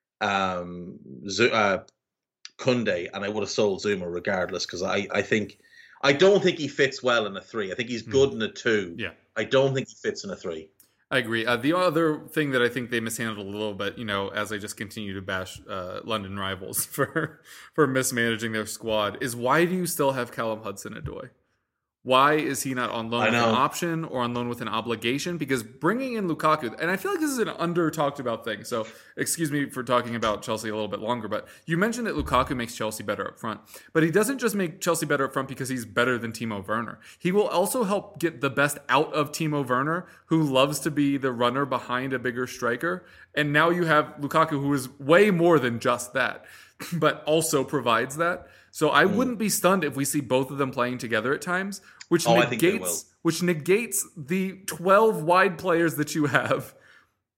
S5: um, Z- uh, Koundé, and I would have sold Zuma regardless, because I, I think I don't think he fits well in a three. I think he's good mm. in a two.
S4: Yeah,
S5: I don't think he fits in a three.
S4: I agree. Uh, the other thing that I think they mishandled a little bit, you know, as I just continue to bash uh, London rivals for for mismanaging their squad, is why do you still have Callum Hudson-Odoi? Why is he not on loan with an option or on loan with an obligation? Because bringing in Lukaku, and I feel like this is an under-talked about thing, so excuse me for talking about Chelsea a little bit longer, but you mentioned that Lukaku makes Chelsea better up front. But he doesn't just make Chelsea better up front because he's better than Timo Werner. He will also help get the best out of Timo Werner, who loves to be the runner behind a bigger striker. And now you have Lukaku, who is way more than just that, but also provides that. So I mm. wouldn't be stunned if we see both of them playing together at times, which
S5: oh,
S4: negates which negates the twelve wide players that you have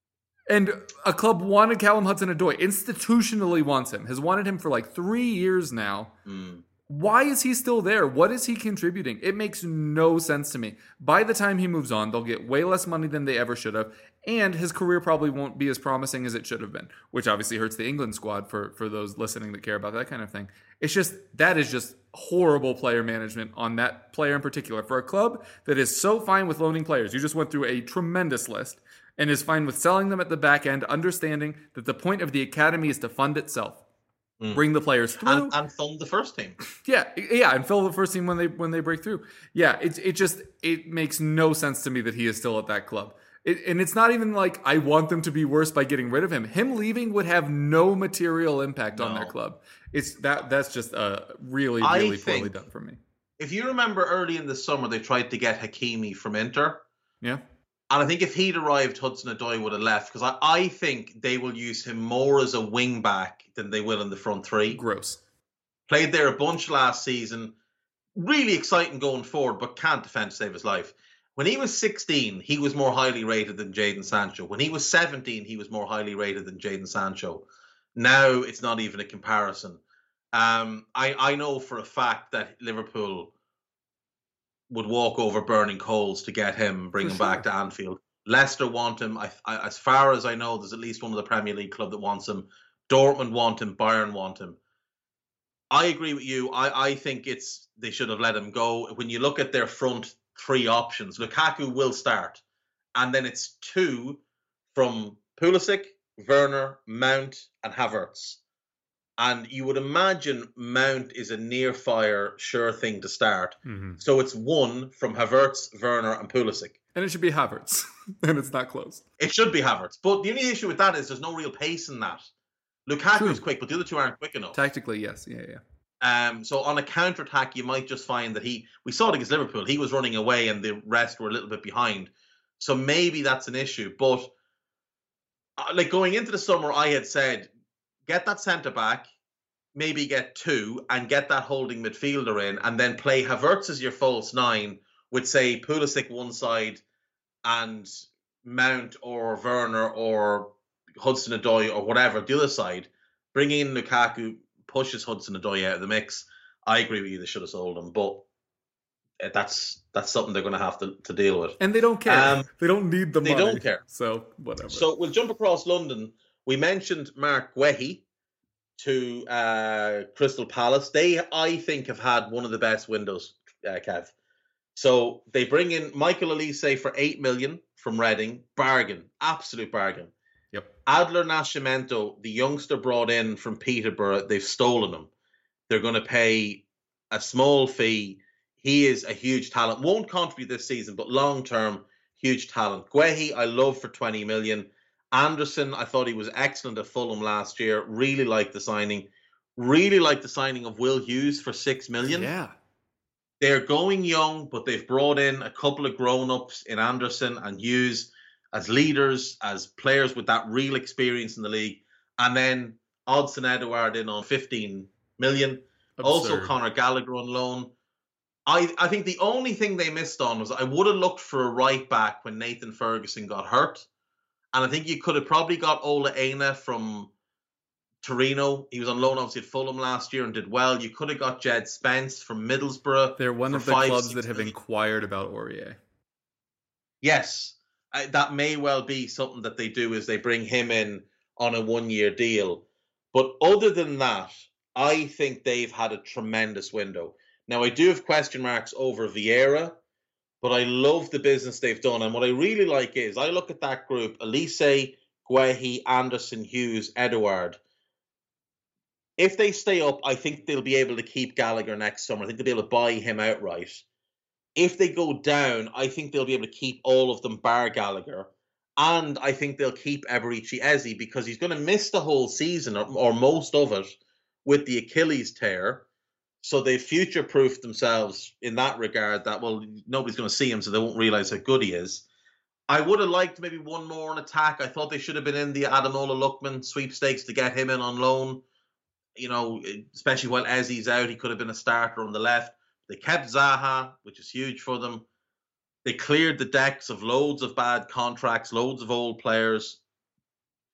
S4: And a club wanted Callum Hudson-Odoi, institutionally wants him, has wanted him for like three years now.
S5: Mm.
S4: Why is he still there? What is he contributing? It makes no sense to me. By the time he moves on, they'll get way less money than they ever should have, and his career probably won't be as promising as it should have been, which obviously hurts the England squad for, for those listening that care about that kind of thing. It's just, that is just horrible player management on that player in particular. For a club that is so fine with loaning players, you just went through a tremendous list, and is fine with selling them at the back end, understanding that the point of the academy is to fund itself. Mm. Bring the players through
S5: and, and fund the first team.
S4: Yeah, yeah, and fill the first team when they when they break through. Yeah, it it just it makes no sense to me that he is still at that club. It, and it's not even like I want them to be worse by getting rid of him. Him leaving would have no material impact no. on their club. It's that that's just uh, really really poorly done for me.
S5: If you remember early in the summer, they tried to get Hakimi from Inter.
S4: Yeah.
S5: And I think if he'd arrived, Hudson-Odoi would have left, because I, I think they will use him more as a wing back than they will in the front three.
S4: Gross.
S5: Played there a bunch last season. Really exciting going forward, but can't defend to save his life. When he was sixteen, he was more highly rated than Jadon Sancho. When he was seventeen, he was more highly rated than Jadon Sancho. Now it's not even a comparison. Um, I, I know for a fact that Liverpool would walk over burning coals to get him, bring For him sure. back to Anfield. Leicester want him. I, I, as far as I know, there's at least one of the Premier League club that wants him. Dortmund want him. Bayern want him. I agree with you. I, I think it's they should have let him go. When you look at their front three options, Lukaku will start. And then it's two from Pulisic, Werner, Mount, and Havertz. And you would imagine Mount is a near-fire, sure thing to start. Mm-hmm. So it's one from Havertz, Werner, and Pulisic.
S4: And it should be Havertz, and it's not close.
S5: It should be Havertz. But the only issue with that is there's no real pace in that. Lukaku is quick, but the other two aren't quick enough.
S4: Tactically, yes. Yeah, yeah.
S5: Um, so on a counter-attack, you might just find that he... We saw it against Liverpool. He was running away, and the rest were a little bit behind. So maybe that's an issue. But uh, like going into the summer, I had said... Get that centre-back, maybe get two, and get that holding midfielder in, and then play Havertz as your false nine with, say, Pulisic one side and Mount or Werner or Hudson-Odoi or whatever the other side. Bring in Lukaku, pushes Hudson-Odoi out of the mix. I agree with you, they should have sold him, but that's that's something they're going to have to, to deal with.
S4: And they don't care. Um, they don't need the money.
S5: They don't care.
S4: So, whatever.
S5: So, we'll jump across London. We mentioned Mark Guehi to uh, Crystal Palace. They, I think, have had one of the best windows, uh, Kev. So they bring in Michael Olise for eight million dollars from Reading. Bargain. Absolute bargain.
S4: Yep.
S5: Adler Nascimento, the youngster brought in from Peterborough, they've stolen him. They're going to pay a small fee. He is a huge talent. Won't contribute this season, but long-term, huge talent. Guehi, I love for twenty million dollars. Anderson, I thought he was excellent at Fulham last year. Really liked the signing. Really liked the signing of Will Hughes for six million dollars.
S4: Yeah.
S5: They're going young, but they've brought in a couple of grown-ups in Anderson and Hughes as leaders, as players with that real experience in the league. And then Odsonne Edouard in on fifteen million dollars.
S4: Absurd.
S5: Also Conor Gallagher on loan. I, I think the only thing they missed on was I would have looked for a right back when Nathan Ferguson got hurt. And I think you could have probably got Ola Aina from Torino. He was on loan, obviously, at Fulham last year and did well. You could have got Jed Spence from Middlesbrough.
S4: They're one of the
S5: five,
S4: clubs that have inquired about Aurier.
S5: Yes. Uh, that may well be something that they do, is they bring him in on a one-year deal. But other than that, I think they've had a tremendous window. Now, I do have question marks over Vieira, but I love the business they've done. And what I really like is I look at that group, Olise, Guehi, Anderson, Hughes, Edouard. If they stay up, I think they'll be able to keep Gallagher next summer. I think they'll be able to buy him outright. If they go down, I think they'll be able to keep all of them bar Gallagher. And I think they'll keep Eberechi Eze because he's going to miss the whole season or, or most of it with the Achilles tear. So they've future-proofed themselves in that regard that, well, nobody's going to see him, so they won't realise how good he is. I would have liked maybe one more on attack. I thought they should have been in the Ademola Lookman sweepstakes to get him in on loan. You know, especially while Eze's out, he could have been a starter on the left. They kept Zaha, which is huge for them. They cleared the decks of loads of bad contracts, loads of old players.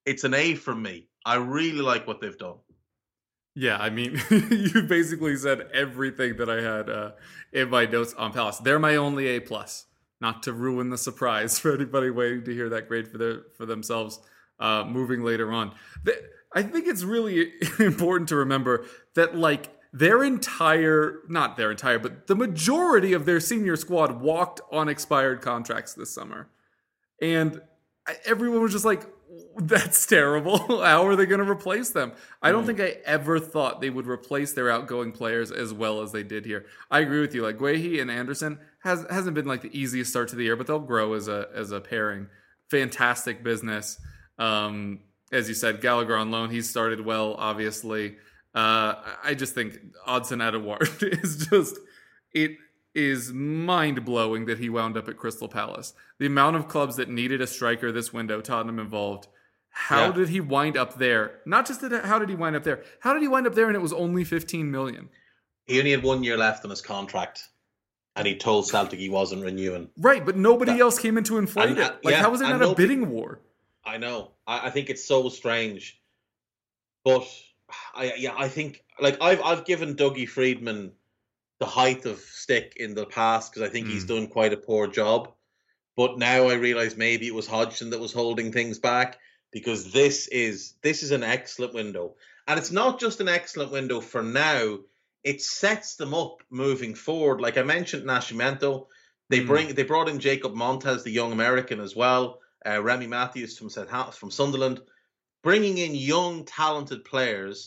S5: it's an A from me. I really like what they've done.
S4: Yeah, I mean, you basically said everything that I had uh, in my notes on Palace. They're my only A plus. Not to ruin the surprise for anybody waiting to hear that grade for their for themselves uh, moving later on. The, I think it's really important to remember that, like, their entire, not their entire, but the majority of their senior squad walked on expired contracts this summer. And everyone was just like, that's terrible. How are they going to replace them? I don't mm. think I ever thought they would replace their outgoing players as well as they did here. I agree with you. Like, Guehi and Anderson has, hasn't been like the easiest start to the year, but they'll grow as a as a pairing. Fantastic business. Um, as you said, Gallagher on loan. He's started well, obviously. Uh, I just think Odsonne Edouard is just... it. is mind-blowing that he wound up at Crystal Palace. The amount of clubs that needed a striker this window, Tottenham involved. How yeah. did he wind up there? Not just that, how did he wind up there? How did he wind up there and it was only fifteen million?
S5: He only had one year left on his contract, and he told Celtic he wasn't renewing.
S4: Right, but nobody that, else came in to inflate and, it. Like, yeah, how was it not a bidding war?
S5: I know. I, I think it's so strange. But, I yeah, I think, like, I've I've given Dougie Friedman the height of stick in the past because I think mm. he's done quite a poor job. But now I realize maybe it was Hodgson that was holding things back, because this is this is an excellent window. And it's not just an excellent window for now, it sets them up moving forward. Like I mentioned, Nascimento, they mm. bring they brought in Jacob Montes, the young American, as well. Uh, Remy Matthews from from Sunderland, bringing in young, talented players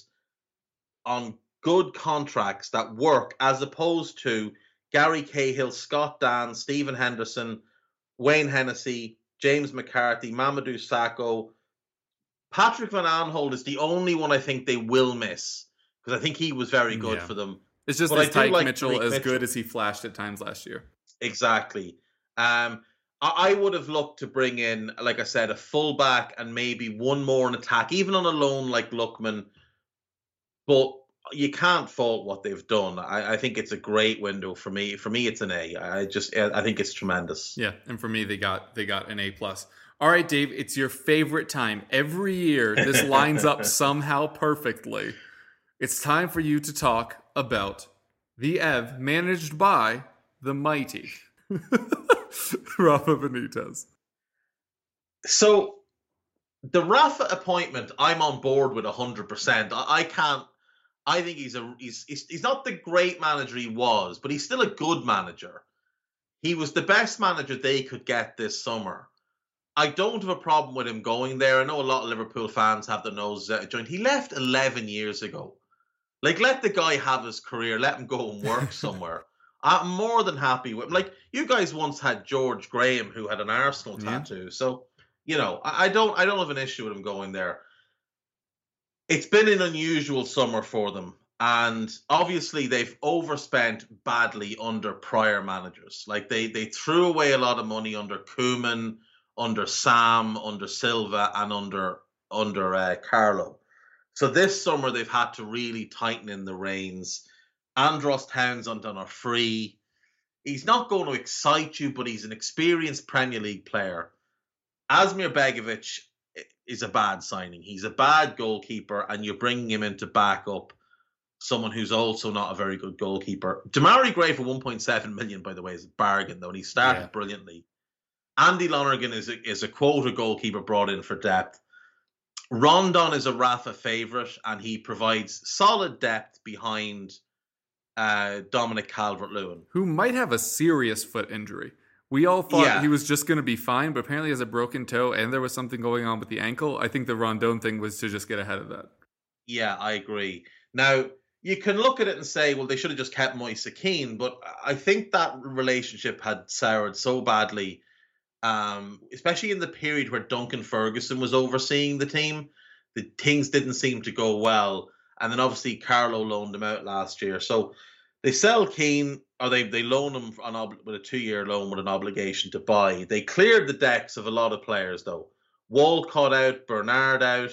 S5: on good contracts that work, as opposed to Gary Cahill, Scott Dan, Stephen Henderson, Wayne Hennessy, James McCarthy, Mamadou Sakho. Patrick Van Aanholt is the only one I think they will miss, because I think he was very good yeah. for them.
S4: It's just as Tyke like Mitchell as Mitchell. good as he flashed at times last year.
S5: Exactly. Um, I, I would have looked to bring in, like I said, a fullback and maybe one more in attack, even on a loan like Lookman. But you can't fault what they've done. I, I think it's a great window for me. For me, it's an A. I just, I think it's tremendous.
S4: Yeah, and for me, they got they got an A plus. All right, Dave, it's your favorite time. Every year, this lines up somehow perfectly. It's time for you to talk about the Ev managed by the mighty Rafa Benitez.
S5: So, the Rafa appointment, I'm on board with one hundred percent. I, I can't. I think he's a he's, he's he's not the great manager he was, but he's still a good manager. He was the best manager they could get this summer. I don't have a problem with him going there. I know a lot of Liverpool fans have their noses out of joint. He left eleven years ago. Like, let the guy have his career. Let him go and work somewhere. I'm more than happy with him. Like, you guys once had George Graham, who had an Arsenal yeah. tattoo. So, you know, I, I don't I don't have an issue with him going there. It's been an unusual summer for them, and obviously they've overspent badly under prior managers. Like they they threw away a lot of money under Koeman, under Sam, under Silva, and under under uh, Carlo. So this summer they've had to really tighten in the reins. Andros Townsend on a free. He's not going to excite you, but he's an experienced Premier League player. Asmir Begovic is a bad signing. He's a bad goalkeeper, and you're bringing him in to back up someone who's also not a very good goalkeeper. Demarai Gray for one point seven million, by the way, is a bargain, though, and he started yeah. brilliantly. Andy Lonergan is a, is a quota goalkeeper brought in for depth. Rondon is a Rafa favourite, and he provides solid depth behind uh, Dominic Calvert-Lewin,
S4: who might have a serious foot injury. We all thought yeah. he was just going to be fine, but apparently he has a broken toe and there was something going on with the ankle. I think the Rondon thing was to just get ahead of that.
S5: Yeah, I agree. Now, you can look at it and say, well, they should have just kept Moise Kean, but I think that relationship had soured so badly, um, especially in the period where Duncan Ferguson was overseeing the team. The things didn't seem to go well. And then obviously Carlo loaned him out last year. So they sell Keane, or they, they loan him on ob- with a two-year loan with an obligation to buy. They cleared the decks of a lot of players, though. Walcott out, Bernard out,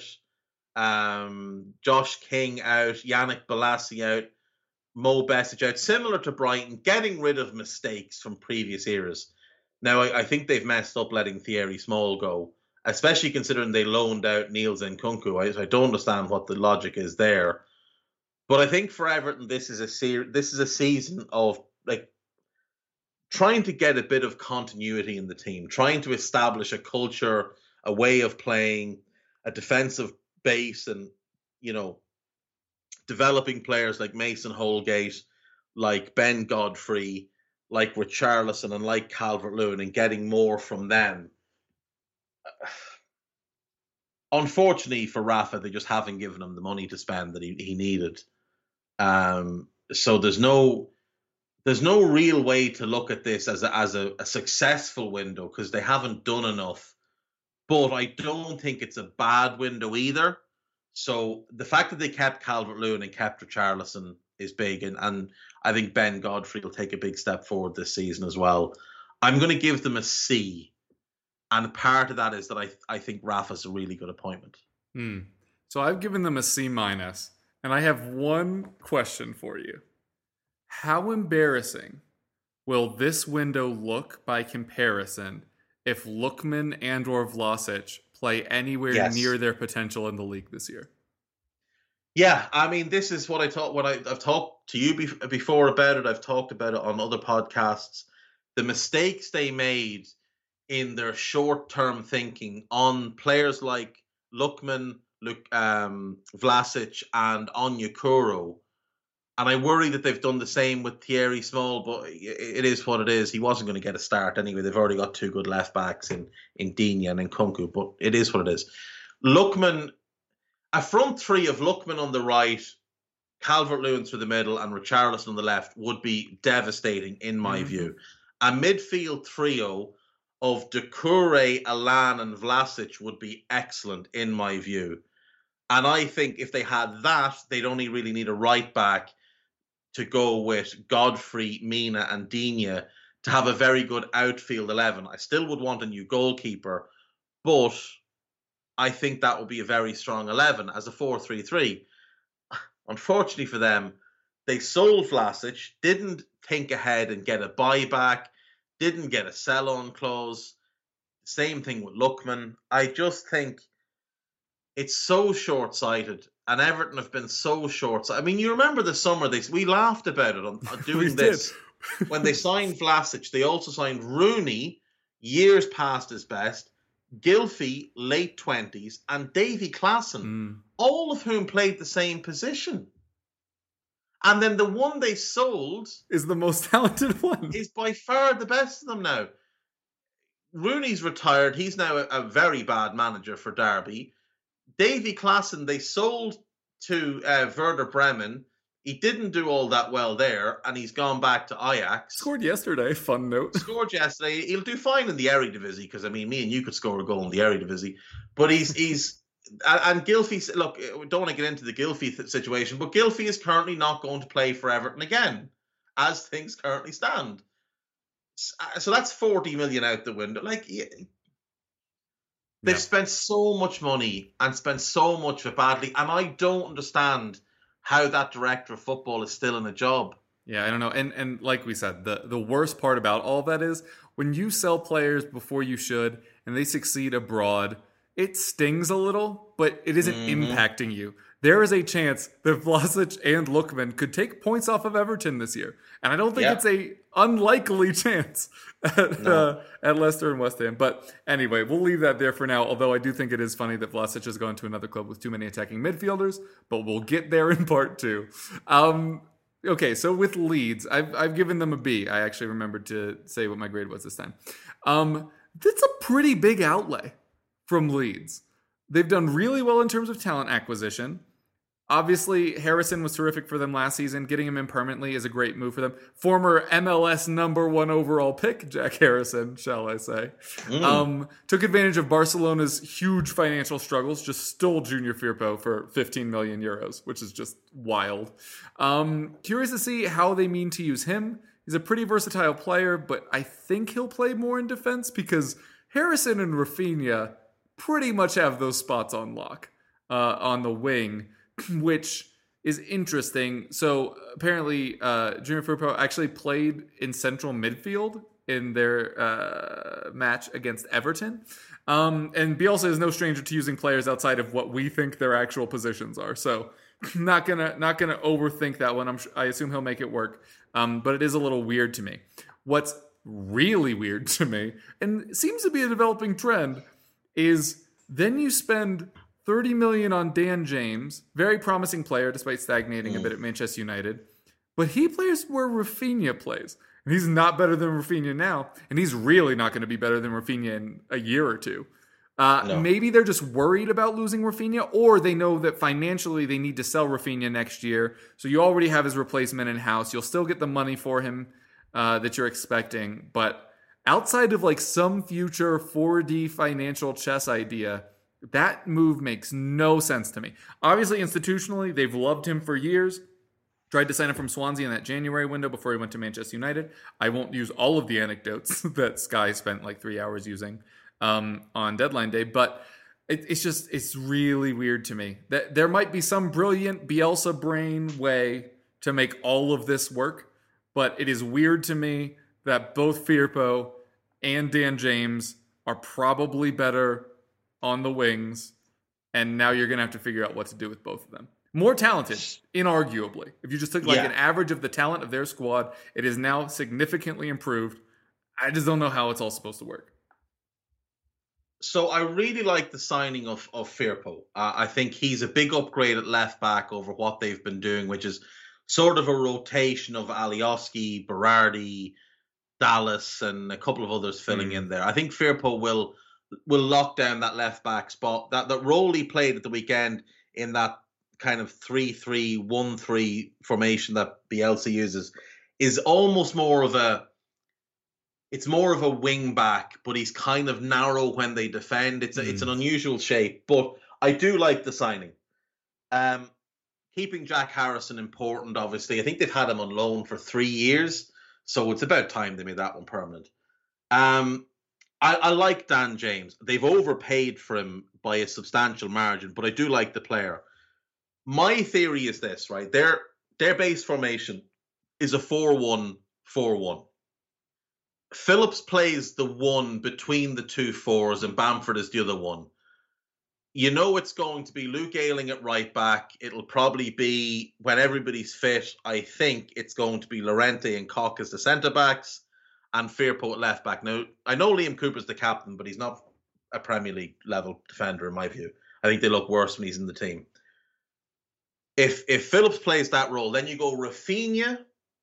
S5: um, Josh King out, Yannick Bolasie out, Mo Besic out. Similar to Brighton, getting rid of mistakes from previous eras. Now, I, I think they've messed up letting Thierry Small go. especially considering they loaned out Niels Nkunku. I, I don't understand what the logic is there. But I think for Everton, this is a ser- this is a season of like trying to get a bit of continuity in the team, trying to establish a culture, a way of playing, a defensive base, and, you know, developing players like Mason Holgate, like Ben Godfrey, like Richarlison, and like Calvert-Lewin, and getting more from them. Unfortunately for Rafa, they just haven't given him the money to spend that he, he needed. Um, so there's no there's no real way to look at this as a, as a, a successful window, because they haven't done enough. But I don't think it's a bad window either. So the fact that they kept Calvert-Lewin and kept Richarlison is big, and, and I think Ben Godfrey will take a big step forward this season as well. I'm going to give them a C, and part of that is that I I think Rafa's a really good appointment.
S4: Hmm. So I've given them a C minus. And I have one question for you. How embarrassing will this window look by comparison if Lookman and or Vlasic play anywhere
S5: yes.
S4: near their potential in the league this year?
S5: Yeah, I mean, this is what I thought. What I, I've talked to you be- before about it. I've talked about it on other podcasts. The mistakes they made in their short-term thinking on players like Lookman, Look, um, Vlasic and Onyekuru, and I worry that they've done the same with Thierry Small, but it is what it is. He wasn't going to get a start anyway. They've already got two good left backs in in Digne and in Nkunku, but it is what it is. Lookman, a front three of Lookman on the right, Calvert-Lewin through the middle, and Richarlison on the left would be devastating in my mm-hmm. view. A midfield trio of Doucouré, Alan and Vlasic would be excellent in my view. And I think if they had that, they'd only really need a right back to go with Godfrey, Mina and Digne to have a very good outfield eleven. I still would want a new goalkeeper, but I think that would be a very strong eleven as a four three three. Unfortunately for them, they sold Vlasic, didn't think ahead and get a buyback, didn't get a sell-on clause. Same thing with Lookman. I just think it's so short-sighted, and Everton have been so short-sighted. I mean, you remember the summer, they we laughed about it on, on doing this. When they signed Vlasic, they also signed Rooney, years past his best, Gylfi, late twenties, and Davy Klaassen, mm. all of whom played the same position. And then the one they sold
S4: is the most talented one.
S5: Is by far the best of them now. Rooney's retired. He's now a, a very bad manager for Derby. Davy Klaassen, they sold to uh, Werder Bremen. He didn't do all that well there, and he's gone back to Ajax.
S4: Scored yesterday, fun note.
S5: Scored yesterday. He'll do fine in the Eredivisie, because, I mean, me and you could score a goal in the Eredivisie. But he's... he's and, and Gylfi, look, we don't want to get into the Gylfi th- situation, but Gylfi is currently not going to play for Everton again, as things currently stand. So that's forty million out the window. Like, yeah, they've yeah. spent so much money and spent so much of it badly, and I don't understand how that director of football is still in a job.
S4: Yeah, I don't know. And and like we said, the, the worst part about all that is when you sell players before you should and they succeed abroad, it stings a little, but it isn't mm-hmm. impacting you. There is a chance that Vlasic and Lookman could take points off of Everton this year. And I don't think yeah. it's a unlikely chance at, no. uh, at Leicester and West Ham. But anyway, we'll leave that there for now, although I do think it is funny that Vlasic has gone to another club with too many attacking midfielders, but we'll get there in part two. Um, okay, so with Leeds, I've, I've given them a B. I actually remembered to say what my grade was this time. Um, that's a pretty big outlay from Leeds. They've done really well in terms of talent acquisition. Obviously, Harrison was terrific for them last season. Getting him in permanently is a great move for them. Former M L S number one overall pick, Jack Harrison, shall I say. Mm. Um, took advantage of Barcelona's huge financial struggles, just stole Junior Firpo for fifteen million euros, which is just wild. Um, curious to see how they mean to use him. He's a pretty versatile player, but I think he'll play more in defense because Harrison and Rafinha pretty much have those spots on lock uh, on the wing, which is interesting. So apparently uh, Junior Firpo actually played in central midfield in their uh, match against Everton. Um, and Bielsa is no stranger to using players outside of what we think their actual positions are. So not gonna not gonna overthink that one. I'm I assume he'll make it work. Um, but it is a little weird to me. What's really weird to me, and seems to be a developing trend, is then you spend thirty million dollars on Dan James, very promising player despite stagnating mm. a bit at Manchester United, but he plays where Rafinha plays. And he's not better than Rafinha now, and he's really not going to be better than Rafinha in a year or two. Uh, no. Maybe they're just worried about losing Rafinha, or they know that financially they need to sell Rafinha next year, so you already have his replacement in-house. You'll still get the money for him uh, that you're expecting, but outside of like some future four D financial chess idea, that move makes no sense to me. Obviously, institutionally, they've loved him for years. Tried to sign him from Swansea in that January window before he went to Manchester United. I won't use all of the anecdotes that Sky spent like three hours using um, on deadline day, but it, it's just, it's really weird to me that there might be some brilliant Bielsa brain way to make all of this work, but it is weird to me that both Firpo and Dan James are probably better on the wings, and now you're going to have to figure out what to do with both of them. More talented, inarguably. If you just took like yeah. an average of the talent of their squad, it is now significantly improved. I just don't know how it's all supposed to work.
S5: So I really like the signing of, of Firpo. Uh, I think he's a big upgrade at left back over what they've been doing, which is sort of a rotation of Alioski, Berardi, Dallas, and a couple of others filling mm. in there. I think Firpo will will lock down that left back spot. That, that role he played at the weekend in that kind of three three one three formation that Bielsa uses is almost more of a it's more of a wing back, but he's kind of narrow when they defend. It's a, mm. it's an unusual shape, but I do like the signing. Um, keeping Jack Harrison important, obviously. I think they've had him on loan for three years, so it's about time they made that one permanent. Um, I, I like Dan James. They've overpaid for him by a substantial margin, but I do like the player. My theory is this, right? Their their base formation is a four one four one. Phillips plays the one between the two fours and Bamford is the other one. You know it's going to be Luke Ayling at right back. It'll probably be, when everybody's fit, I think it's going to be Llorente and Koch as the centre-backs and Firpo at left back. Now, I know Liam Cooper's the captain, but he's not a Premier League level defender in my view. I think they look worse when he's in the team. If if Phillips plays that role, then you go Rafinha,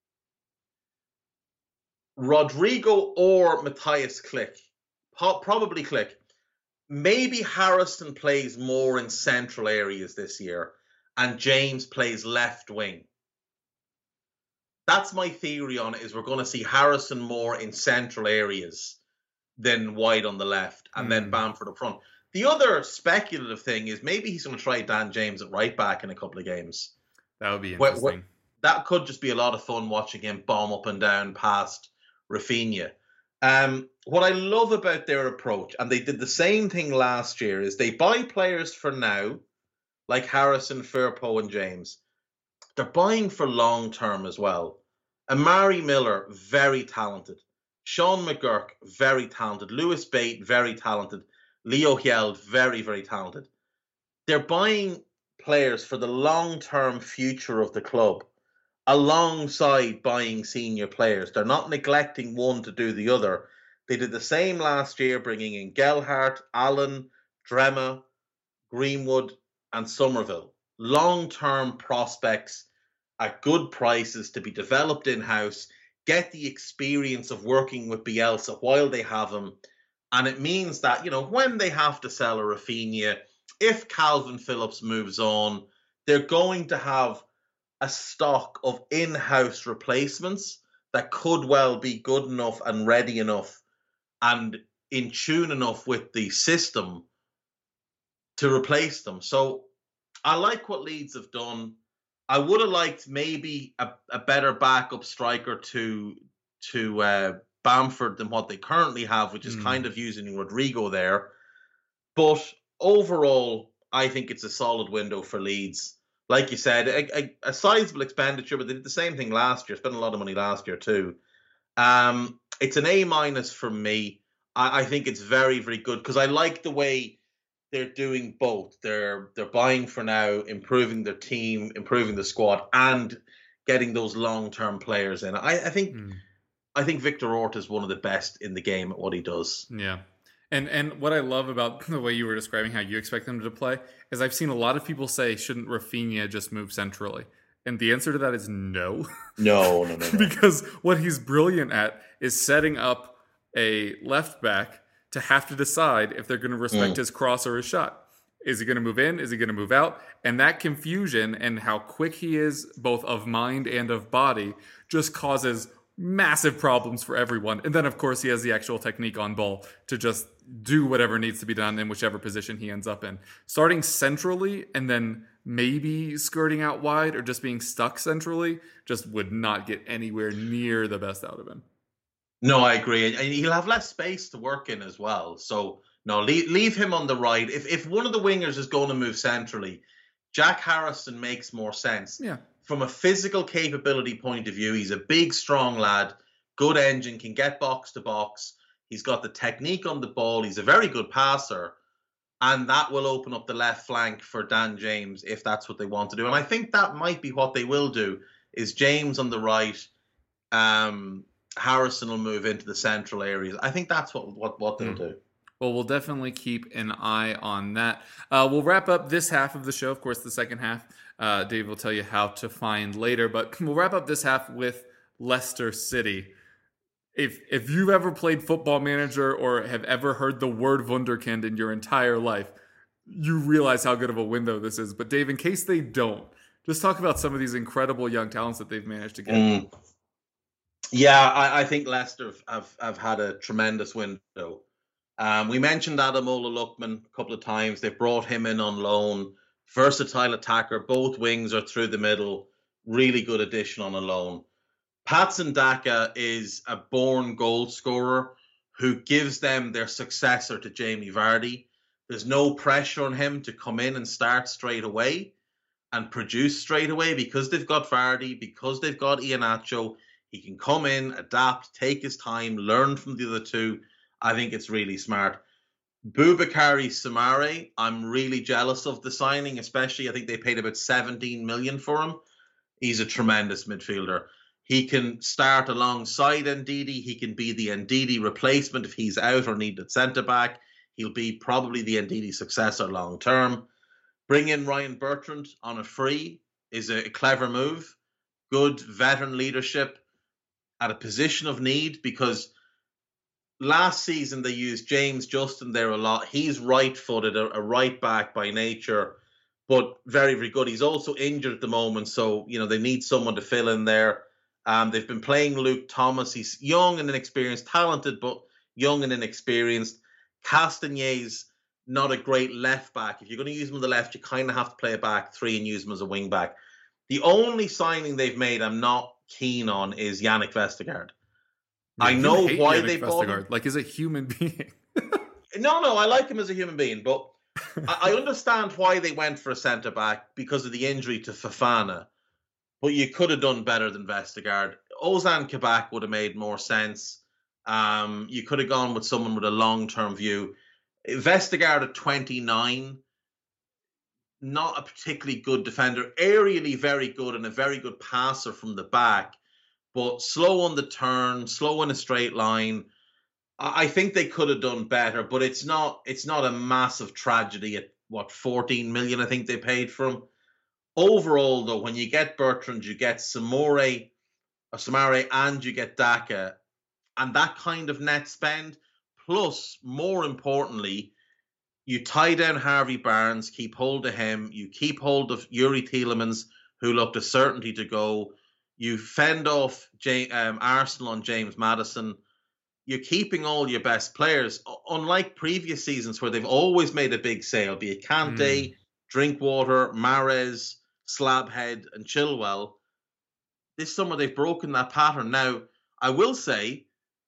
S5: Rodrigo, or Matthias Klich. Probably Klich. Maybe Harrison plays more in central areas this year, and James plays left wing. That's my theory on it, is we're going to see Harrison more in central areas than wide on the left, and mm. then Bamford up front. The other speculative thing is maybe he's going to try Dan James at right back in a couple of games.
S4: That would be interesting. Where, where,
S5: that could just be a lot of fun watching him bomb up and down past Rafinha. Um, what I love about their approach, and they did the same thing last year, is they buy players for now, like Harrison, Firpo, and James. They're buying for long term as well. Amari Miller, very talented. Sean McGurk, very talented. Lewis Bate, very talented. Leo Hjeld, very, very talented. They're buying players for the long-term future of the club alongside buying senior players. They're not neglecting one to do the other. They did the same last year, bringing in Gelhardt, Allen, Drema, Greenwood, and Somerville. Long-term prospects at good prices to be developed in-house, get the experience of working with Bielsa while they have him. And it means that, you know, when they have to sell a Rafinha, if Calvin Phillips moves on, they're going to have a stock of in-house replacements that could well be good enough and ready enough and in tune enough with the system to replace them. So I like what Leeds have done. I would have liked maybe a, a better backup striker to to uh, Bamford than what they currently have, which is mm. kind of using Rodrigo there. But overall, I think it's a solid window for Leeds. Like you said, a, a, a sizable expenditure, but they did the same thing last year. Spent a lot of money last year too. Um, it's an A minus from me. I, I think it's very, very good because I like the way they're doing both. They're they're buying for now, improving their team, improving the squad, and getting those long-term players in. I, I think mm. I think Victor Orta is one of the best in the game at what he does.
S4: Yeah. And and what I love about the way you were describing how you expect them to play is I've seen a lot of people say, shouldn't Rafinha just move centrally? And the answer to that is no.
S5: No, no, no. no.
S4: Because what he's brilliant at is setting up a left back to have to decide if they're going to respect mm. his cross or his shot. Is he going to move in? Is he going to move out? And that confusion and how quick he is, both of mind and of body, just causes massive problems for everyone. And then, of course, he has the actual technique on ball to just do whatever needs to be done in whichever position he ends up in. Starting centrally and then maybe skirting out wide or just being stuck centrally just would not get anywhere near the best out of him.
S5: No, I agree. And he'll have less space to work in as well. So, no, leave, leave him on the right. If if one of the wingers is going to move centrally, Jack Harrison makes more sense.
S4: Yeah.
S5: From a physical capability point of view, he's a big, strong lad, good engine, can get box to box. He's got the technique on the ball. He's a very good passer. And that will open up the left flank for Dan James if that's what they want to do. And I think that might be what they will do, is James on the right, um, Harrison will move into the central areas. I think that's what what, what they'll mm. do.
S4: Well, we'll definitely keep an eye on that. Uh, we'll wrap up this half of the show. Of course, the second half, uh, Dave will tell you how to find later. But we'll wrap up this half with Leicester City. If if you've ever played Football Manager or have ever heard the word Wunderkind in your entire life, you realize how good of a window this is. But Dave, in case they don't, just talk about some of these incredible young talents that they've managed to get.
S5: Mm. Yeah, I, I think Leicester have, have had a tremendous window. Um, we mentioned Adam Ola Lookman a couple of times. They've brought him in on loan. Versatile attacker. Both wings are through the middle. Really good addition on a loan. Patson Daka is a born goal scorer who gives them their successor to Jamie Vardy. There's no pressure on him to come in and start straight away and produce straight away because they've got Vardy, because they've got Iheanacho. He can come in, adapt, take his time, learn from the other two. I think it's really smart. Boubakary Soumaré, I'm really jealous of the signing, especially I think they paid about seventeen million dollars for him. He's a tremendous midfielder. He can start alongside Ndidi. He can be the Ndidi replacement if he's out or needed centre-back. He'll be probably the Ndidi successor long-term. Bring in Ryan Bertrand on a free is a clever move. Good veteran leadership at a position of need, because last season they used James Justin there a lot. He's right-footed, a, a right back by nature, but very, very good. He's also injured at the moment, so you know they need someone to fill in there. Um, they've been playing Luke Thomas. He's young and inexperienced, talented, but young and inexperienced. Castagne's not a great left back. If you're going to use him on the left, you kind of have to play a back three and use him as a wing back. The only signing they've made I'm not keen on is Yannick Vestergaard.
S4: Yeah,
S5: I know why
S4: Yannick
S5: they bought him.
S4: Like, as a human being.
S5: no, no, I like him as a human being, but I, I understand why they went for a centre-back because of the injury to Fofana, but you could have done better than Vestergaard. Ozan Kabak would have made more sense. Um, you could have gone with someone with a long-term view. Vestergaard at twenty-nine, not a particularly good defender. Aerially very good and a very good passer from the back, but slow on the turn, slow in a straight line. I think they could have done better, but it's not it's not a massive tragedy at, what, fourteen million I think they paid for him. Overall, though, when you get Bertrand, you get Soumaré, or Soumaré, and you get Daka, and that kind of net spend, plus, more importantly, you tie down Harvey Barnes, keep hold of him, you keep hold of Yuri Tielemans, who looked a certainty to go, you fend off J- um, Arsenal on James Maddison, you're keeping all your best players, unlike previous seasons where they've always made a big sale, be it Kante, mm. Drinkwater, Mahrez, Slabhead, and Chilwell. This summer they've broken that pattern. Now, I will say,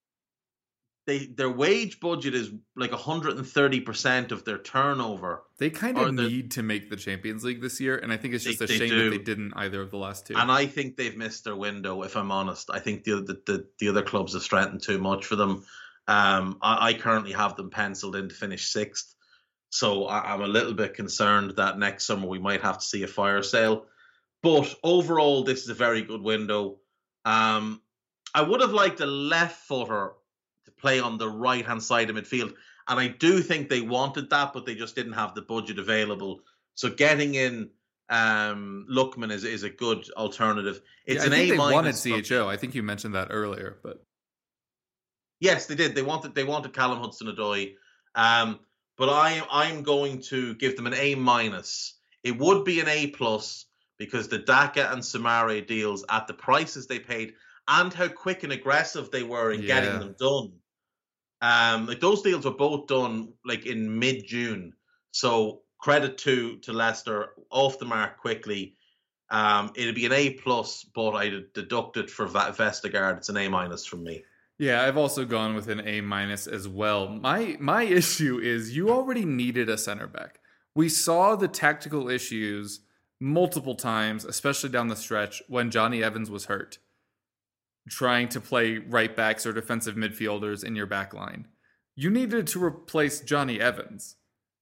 S5: they their wage budget is like one hundred thirty percent of their turnover.
S4: They kind of need to make the Champions League this year, and I think it's just they, a shame that they didn't either of the last two.
S5: And I think they've missed their window, if I'm honest. I think the the, the, the other clubs have strengthened too much for them. Um, I, I currently have them penciled in to finish sixth. So I, I'm a little bit concerned that next summer we might have to see a fire sale. But overall, this is a very good window. Um, I would have liked a left footer to play on the right-hand side of midfield. And I do think they wanted that, but they just didn't have the budget available. So getting in um, Lookman is, is a good alternative. It's
S4: yeah, I
S5: an
S4: think
S5: A
S4: they
S5: minus
S4: wanted
S5: for-
S4: C H O. I think you mentioned that earlier, but
S5: Yes, they did. They wanted they wanted Callum Hudson-Odoi. Um, but I I'm going to give them an A minus. It would be an A plus because the Daka and Samare deals at the prices they paid and how quick and aggressive they were in
S4: Yeah.
S5: getting them done. Um, like those deals were both done like in mid-June. So credit to to Leicester, off the mark quickly. Um, it'd be an A plus, but I deducted for Va- Vestergaard. It's an A minus from me.
S4: yeah, I've also gone with an A minus as well. My my issue is you already needed a center back. We saw the tactical issues multiple times, especially down the stretch when Johnny Evans was hurt, trying to play right backs or defensive midfielders in your back line. You needed to replace Johnny Evans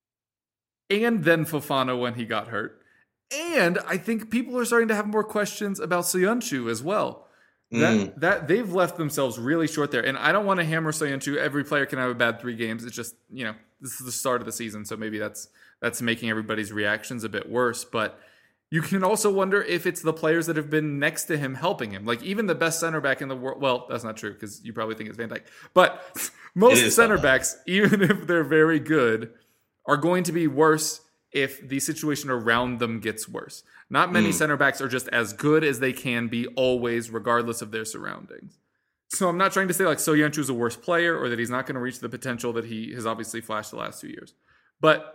S4: and then Fofana when he got hurt. And I think people are starting to have more questions about Soyuncu as well. That
S5: Mm.
S4: that they've left themselves really short there. And I don't want to hammer Soyuncu. Every player can have a bad three games. It's just, you know, this is the start of the season, so maybe that's that's making everybody's reactions a bit worse. But you can also wonder if it's the players that have been next to him helping him. Like even the best center back in the world. Well, that's not true because you probably think it's Van Dijk. But most
S5: is
S4: center
S5: Van Dijk.
S4: backs, even if they're very good, are going to be worse if the situation around them gets worse. Not many
S5: Mm.
S4: center backs are just as good as they can be always, regardless of their surroundings. So I'm not trying to say like Soyuncu is a worse player or that he's not going to reach the potential that he has obviously flashed the last two years. But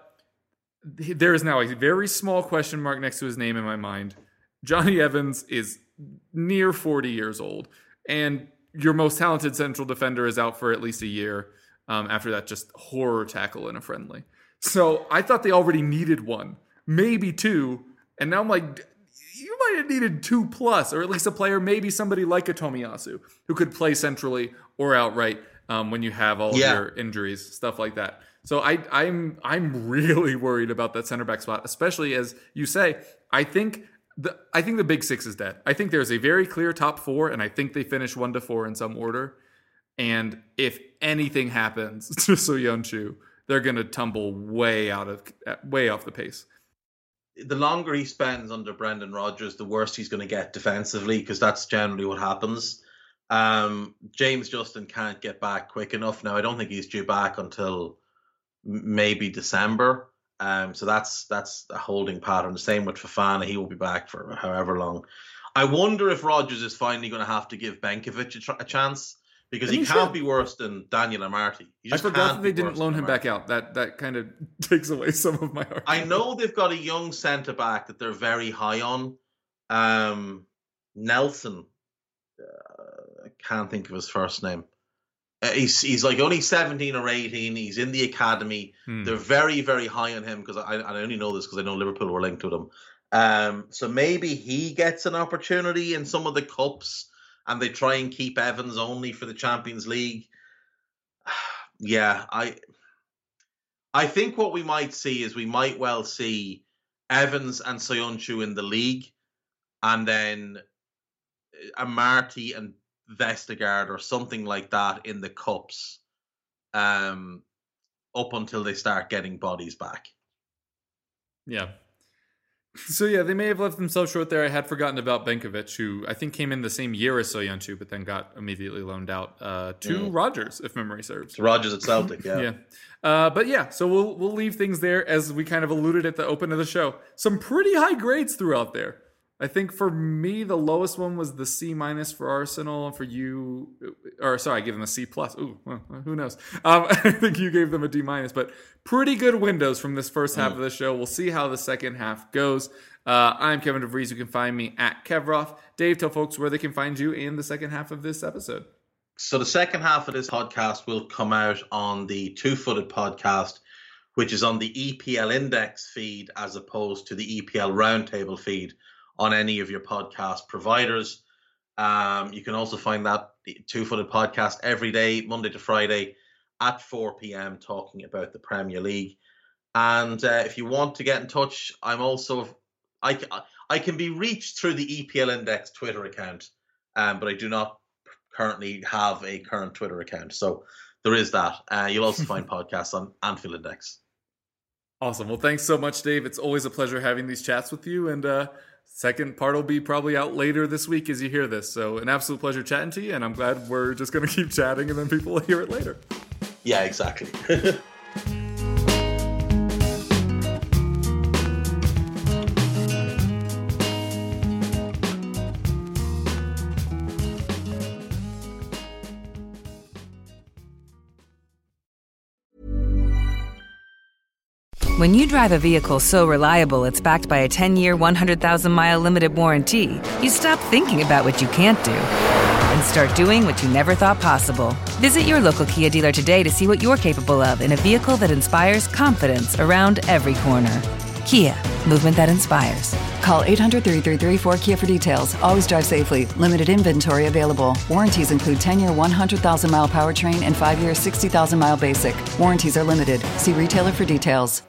S4: there is now a very small question mark next to his name in my mind. Johnny Evans is near forty years old, and your most talented central defender is out for at least a year um, after that just horror tackle in a friendly. So I thought they already needed one, maybe two, and now I'm like, you might have needed two plus, or at least a player, maybe somebody like a Tomiyasu, who could play centrally or outright um, when you have all
S5: Yeah.
S4: of your injuries, stuff like that. So I, I'm I'm really worried about that center back spot, especially as you say. I think the I think the big six is dead. I think there's a very clear top four, and I think they finish one to four in some order. And if anything happens to Soyuncu, they're going to tumble way out of way off the pace.
S5: The longer he spends under Brendan Rodgers, the worse he's going to get defensively, because that's generally what happens. Um, James Justin can't get back quick enough. Now, I don't think he's due back until m- maybe December. Um, so that's that's a holding pattern. The same with Fofana. He will be back for however long. I wonder if Rodgers is finally going to have to give Benkovic a, tr- a chance, because
S4: And
S5: he
S4: he
S5: can't
S4: should.
S5: be worse than Daniel Amartey. He
S4: I
S5: just
S4: forgot
S5: can't
S4: that they
S5: be
S4: didn't
S5: worse
S4: loan
S5: than
S4: him
S5: Amartey.
S4: back out. That that kind of takes away some of my heart.
S5: I know they've got a young centre back that they're very high on. Um, Nelson, uh, I can't think of his first name. Uh, he's he's like only seventeen or eighteen. He's in the academy.
S4: Hmm.
S5: They're very very high on him, because I I only know this because I know Liverpool were linked with him. Um, so maybe he gets an opportunity in some of the cups, and they try and keep Evans only for the Champions League. Yeah, I I think what we might see is we might well see Evans and Soyuncu in the league, and then Amartey and Vestergaard or something like that in the cups, um, up until they start getting bodies back.
S4: Yeah. So yeah, they may have left themselves short there. I had forgotten about Benkovic, who I think came in the same year as Soyuncu, but then got immediately loaned out uh, to
S5: Mm.
S4: Rodgers, if memory serves.
S5: It's Rodgers at Celtic, yeah.
S4: Yeah. Uh, but yeah, so we'll we'll leave things there as we kind of alluded at the open of the show. Some pretty high grades throughout there. I think for me, the lowest one was the C minus for Arsenal, and for you, or sorry, I gave them a C plus. Ooh, well, who knows? Um, I think you gave them a D minus, but pretty good windows from this first half of the show. We'll see how the second half goes. Uh, I'm Kevin DeVries. You can find me at Kevroff. Dave, tell folks where they can find you in the second half of this episode.
S5: So the second half of this podcast will come out on the Two Footed podcast, which is on the E P L Index feed as opposed to the E P L Roundtable feed on any of your podcast providers. Um, you can also find that Two Footed Podcast every day, Monday to Friday at four p.m. talking about the Premier League. And uh, if you want to get in touch, I'm also I I can be reached through the E P L Index Twitter account, um, but I do not currently have a current Twitter account. So there is that. Uh, you'll also find podcasts on Anfield Index.
S4: Awesome. Well, thanks so much, Dave. It's always a pleasure having these chats with you. And uh, second part will be probably out later this week as you hear this. So an absolute pleasure chatting to you. And I'm glad we're just going to keep chatting and then people will hear it later.
S5: Yeah, exactly.
S7: When you drive a vehicle so reliable it's backed by a ten-year, one hundred thousand mile limited warranty, you stop thinking about what you can't do and start doing what you never thought possible. Visit your local Kia dealer today to see what you're capable of in a vehicle that inspires confidence around every corner. Kia, movement that inspires.
S8: Call eight hundred, three three three, four K I A for details. Always drive safely. Limited inventory available. Warranties include ten-year, one hundred thousand mile powertrain and five-year, sixty thousand mile basic. Warranties are limited. See retailer for details.